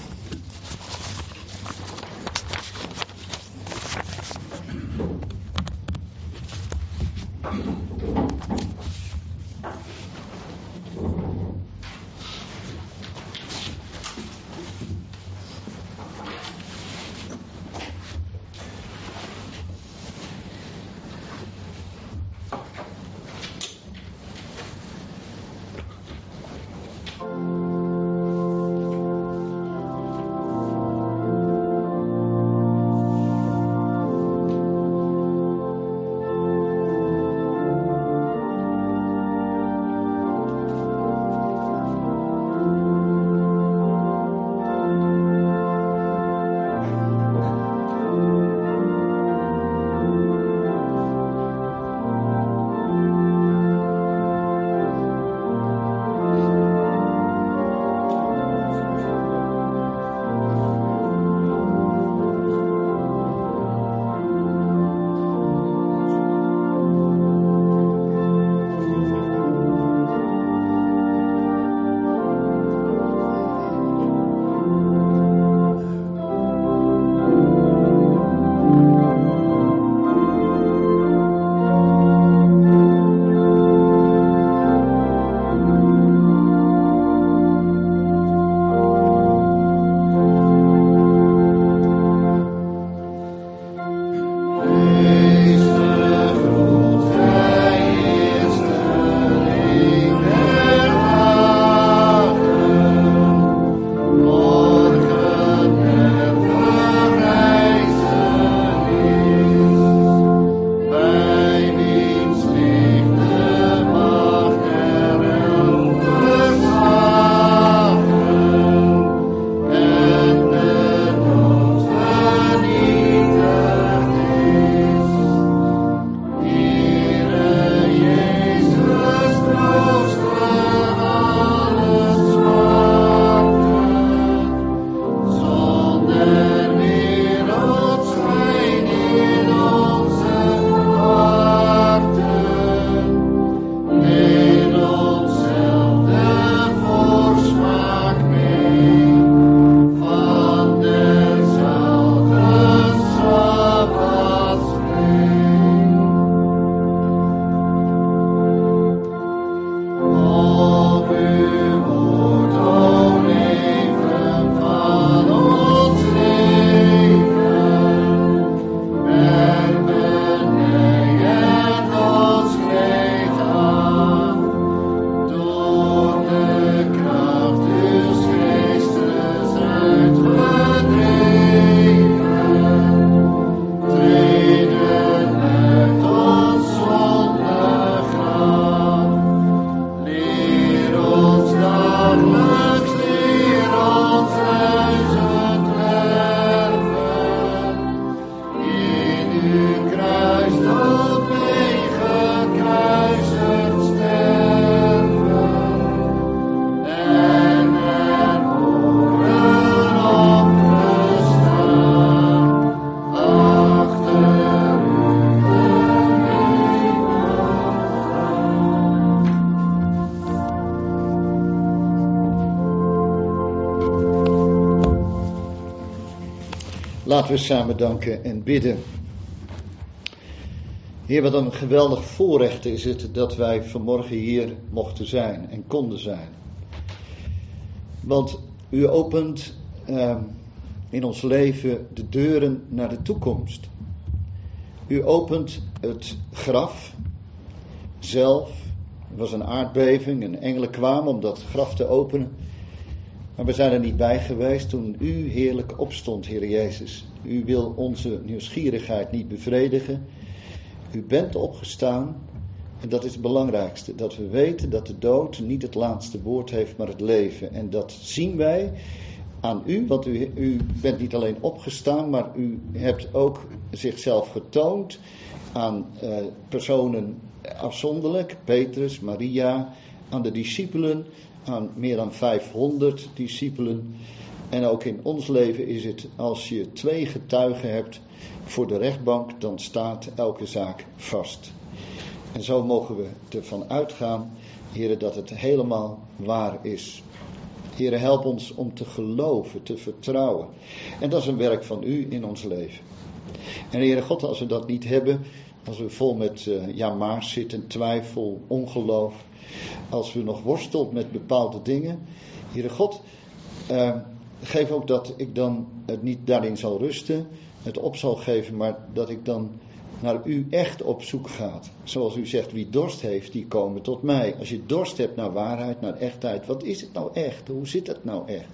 Laten we samen danken en bidden. Heer, wat een geweldig voorrecht is het dat wij vanmorgen hier mochten zijn en konden zijn. Want u opent in ons leven de deuren naar de toekomst. U opent het graf zelf. Er was een aardbeving en engelen kwamen om dat graf te openen. Maar we zijn er niet bij geweest toen u heerlijk opstond, Heer Jezus. U wil onze nieuwsgierigheid niet bevredigen. U bent opgestaan en dat is het belangrijkste. Dat we weten dat de dood niet het laatste woord heeft, maar het leven. En dat zien wij aan u, want u bent niet alleen opgestaan, maar u hebt ook zichzelf getoond aan personen afzonderlijk, Petrus, Maria, aan de discipelen, aan meer dan 500 discipelen. En ook in ons leven is het, als je 2 getuigen hebt voor de rechtbank, dan staat elke zaak vast. En zo mogen we ervan uitgaan, Heere, dat het helemaal waar is. Heere, help ons om te geloven, te vertrouwen. En dat is een werk van u in ons leven. En Heere God, als we dat niet hebben, als we vol met ja-maars zitten, twijfel, ongeloof, als we nog worstelen met bepaalde dingen, Heere God, geef ook dat ik dan het niet daarin zal rusten, het op zal geven, maar dat ik dan naar u echt op zoek ga. Zoals u zegt, wie dorst heeft, die komen tot mij. Als je dorst hebt naar waarheid, naar echtheid, wat is het nou echt? Hoe zit het nou echt?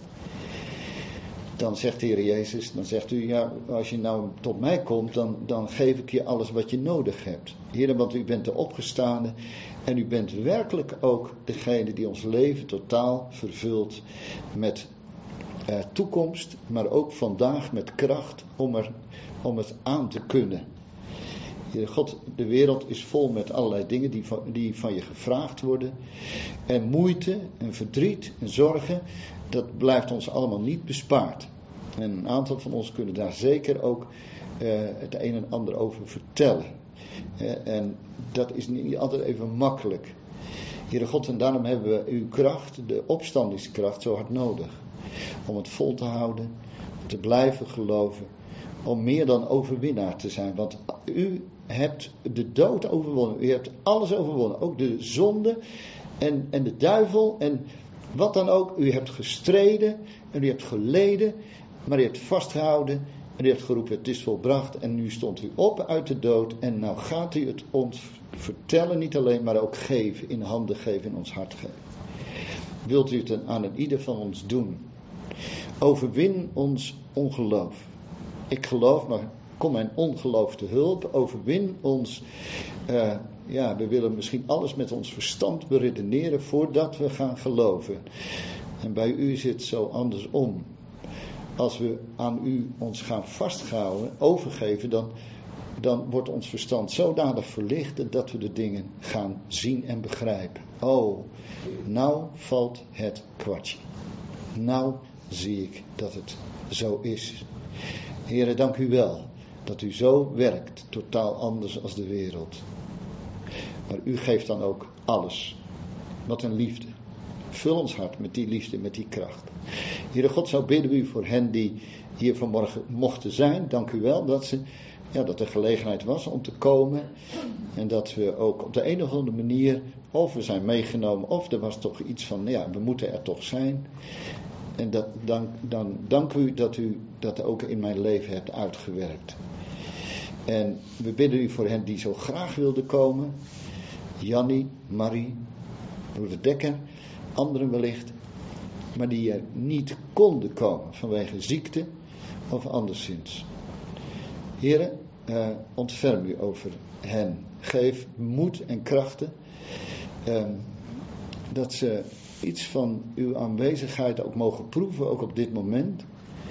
Dan zegt de Heer Jezus, dan zegt u, ja, als je nou tot mij komt, dan geef ik je alles wat je nodig hebt. Heer, want u bent de opgestane en u bent werkelijk ook degene die ons leven totaal vervult met toekomst, maar ook vandaag met kracht om het aan te kunnen. Heer God, de wereld is vol met allerlei dingen die van je gevraagd worden. En moeite en verdriet en zorgen, dat blijft ons allemaal niet bespaard. En een aantal van ons kunnen daar zeker ook het een en ander over vertellen. En dat is niet altijd even makkelijk. Heere God, en daarom hebben we uw kracht, de opstandingskracht, zo hard nodig. Om het vol te houden, te blijven geloven, om meer dan overwinnaar te zijn. Want u hebt de dood overwonnen, u hebt alles overwonnen. Ook de zonde en de duivel en wat dan ook. U hebt gestreden en u hebt geleden, maar u hebt vastgehouden en u hebt geroepen, het is volbracht. En nu stond u op uit de dood en nou gaat u het ons vertellen, niet alleen, maar ook geven, in handen geven, in ons hart geven. Wilt u het aan een ieder van ons doen? Overwin ons ongeloof. Ik geloof, maar kom mijn ongeloof te hulp. Overwin ons. We willen misschien alles met ons verstand beredeneren voordat we gaan geloven. En bij u zit het zo andersom. Als we aan u ons gaan vasthouden, overgeven, dan wordt ons verstand zodanig verlicht dat we de dingen gaan zien en begrijpen. Oh, nou valt het kwartje. Nou zie ik dat het zo is. Heere, dank u wel dat u zo werkt, totaal anders als de wereld. Maar u geeft dan ook alles. Wat een liefde. Vul ons hart met die liefde, met die kracht. Heere God, zo bidden we u voor hen die hier vanmorgen mochten zijn. Dank u wel dat er gelegenheid was om te komen. En dat we ook op de een of andere manier, of we zijn meegenomen, of er was toch iets van, we moeten er toch zijn. En dan dank u dat u dat ook in mijn leven hebt uitgewerkt. En we bidden u voor hen die zo graag wilden komen. Jannie, Marie, broeder Dekker, anderen wellicht. Maar die er niet konden komen vanwege ziekte of anderszins. Heere, ontferm u over hen. Geef moed en krachten. Dat ze iets van uw aanwezigheid ook mogen proeven, ook op dit moment.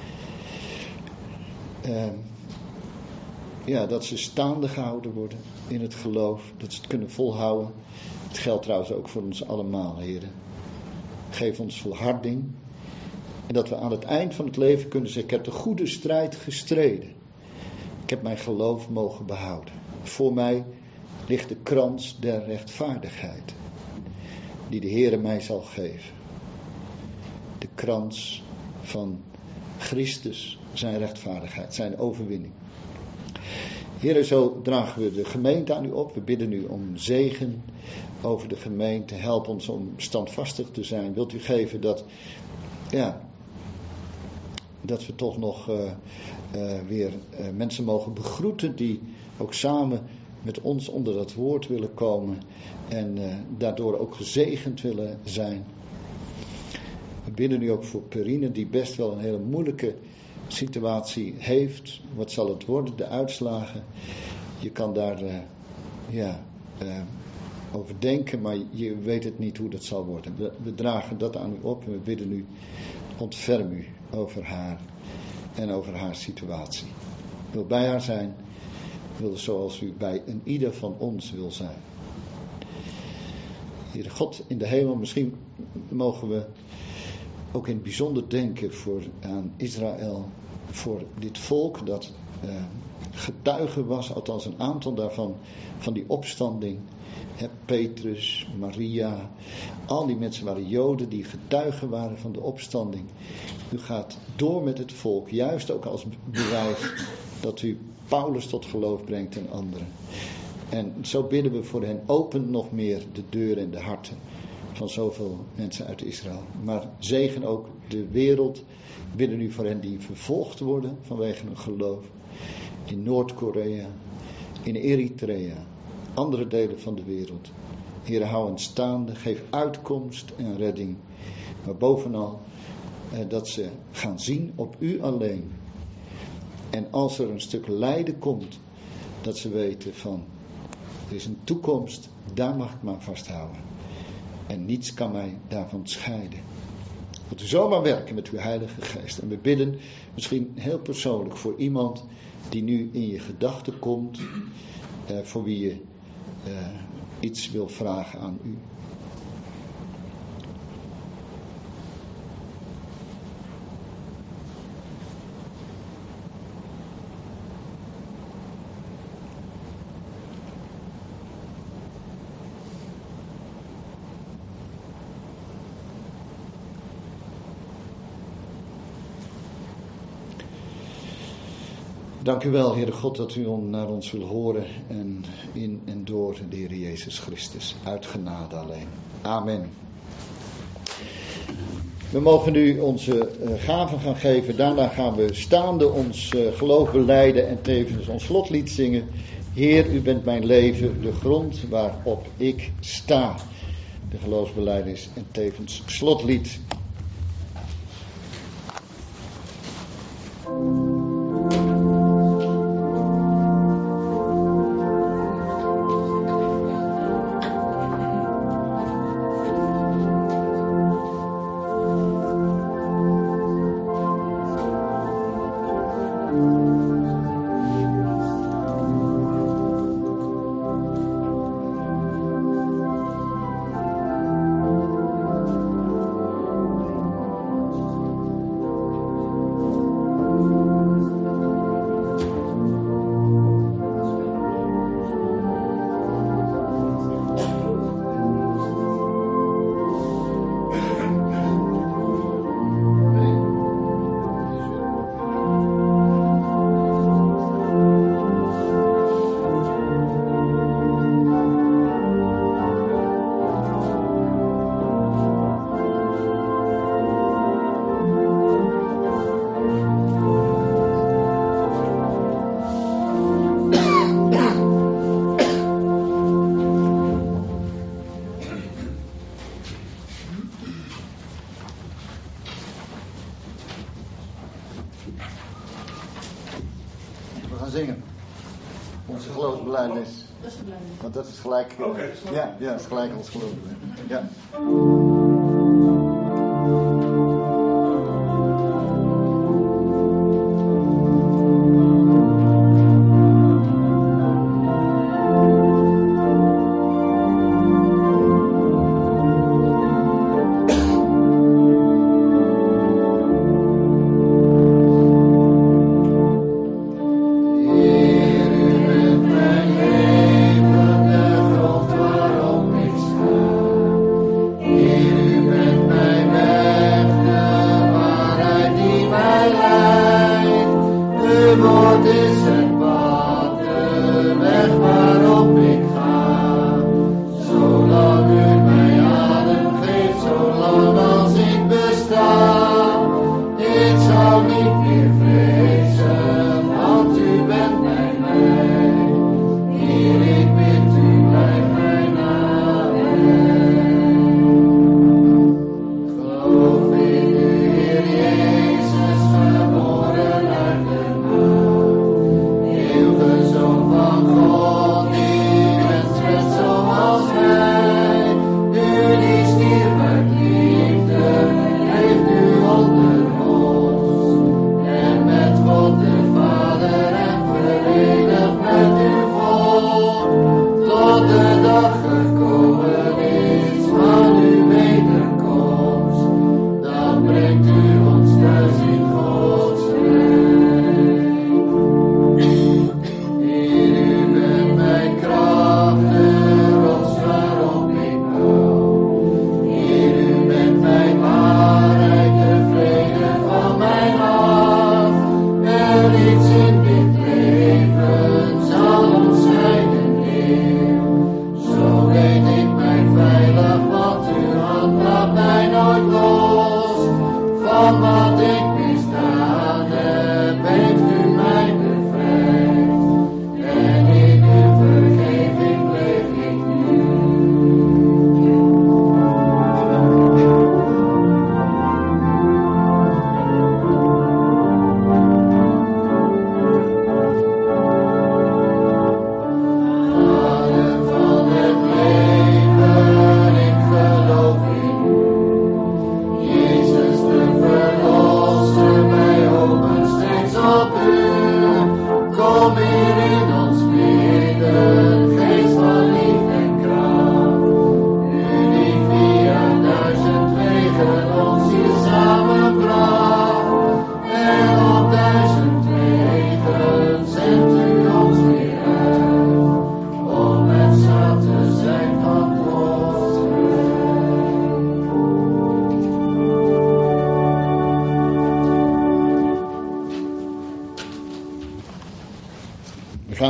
Dat ze staande gehouden worden in het geloof. Dat ze het kunnen volhouden. Het geldt trouwens ook voor ons allemaal, heren. Geef ons volharding. En dat we aan het eind van het leven kunnen zeggen, ik heb de goede strijd gestreden. Ik heb mijn geloof mogen behouden. Voor mij ligt de krans der rechtvaardigheid. Die de Heere mij zal geven. De krans van Christus, zijn rechtvaardigheid, zijn overwinning. Heere, zo dragen we de gemeente aan u op. We bidden u om zegen over de gemeente. Help ons om standvastig te zijn. Wilt u geven dat we toch nog weer mensen mogen begroeten die ook samen met ons onder dat woord willen komen en daardoor ook gezegend willen zijn. We bidden u ook voor Perrine, die best wel een hele moeilijke situatie heeft. Wat zal het worden, de uitslagen? Je kan daar over denken, maar je weet het niet hoe dat zal worden. We dragen dat aan u op en we bidden u, ontferm u over haar en over haar situatie. Wil bij haar zijn zoals u bij een ieder van ons wil zijn. Heere God in de hemel, misschien mogen we ook in het bijzonder denken aan Israël, voor dit volk dat getuige was, althans een aantal daarvan, van die opstanding. Petrus, Maria, al die mensen waren Joden die getuigen waren van de opstanding. U gaat door met het volk, juist ook als bewijs dat u Paulus tot geloof brengt en anderen. En zo bidden we voor hen, open nog meer de deuren en de harten van zoveel mensen uit Israël. Maar zegen ook de wereld, bidden u voor hen die vervolgd worden vanwege hun geloof. In Noord-Korea, in Eritrea, andere delen van de wereld. Heere, hou hen staande, geef uitkomst en redding. Maar bovenal dat ze gaan zien op u alleen. En als er een stuk lijden komt, dat ze weten van, er is een toekomst, daar mag ik me aan vasthouden. En niets kan mij daarvan scheiden. Wilt u zomaar werken met uw Heilige Geest. En we bidden misschien heel persoonlijk voor iemand die nu in je gedachten komt, voor wie je iets wil vragen aan u. Dank u wel, Heere God, dat u naar ons wil horen en in en door de Heer Jezus Christus. Uit genade alleen. Amen. We mogen nu onze gaven gaan geven. Daarna gaan we staande ons geloof belijden en tevens ons slotlied zingen. Heer, u bent mijn leven, de grond waarop ik sta. De geloofsbelijdenis en tevens slotlied. Zingen. Onze geloofsbelijdenis. Want dat is gelijk. Ja, dat is gelijk ons geloofsbelijdenis. Ja. Met mij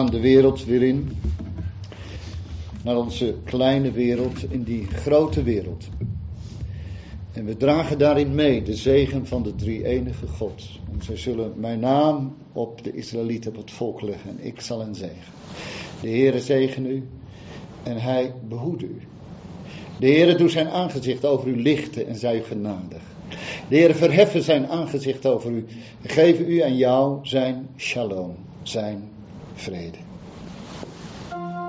gaan de wereld weer in. Naar onze kleine wereld, in die grote wereld. En we dragen daarin mee de zegen van de drie-enige God. En zij zullen mijn naam op de Israëlieten, op het volk leggen. En ik zal hen zegenen. De Heere zegen u en hij behoede u. De Heere doet zijn aangezicht over u lichten en zij u genadig. De Heere verheffen zijn aangezicht over u en geven u en jou zijn shalom, zijn vrede.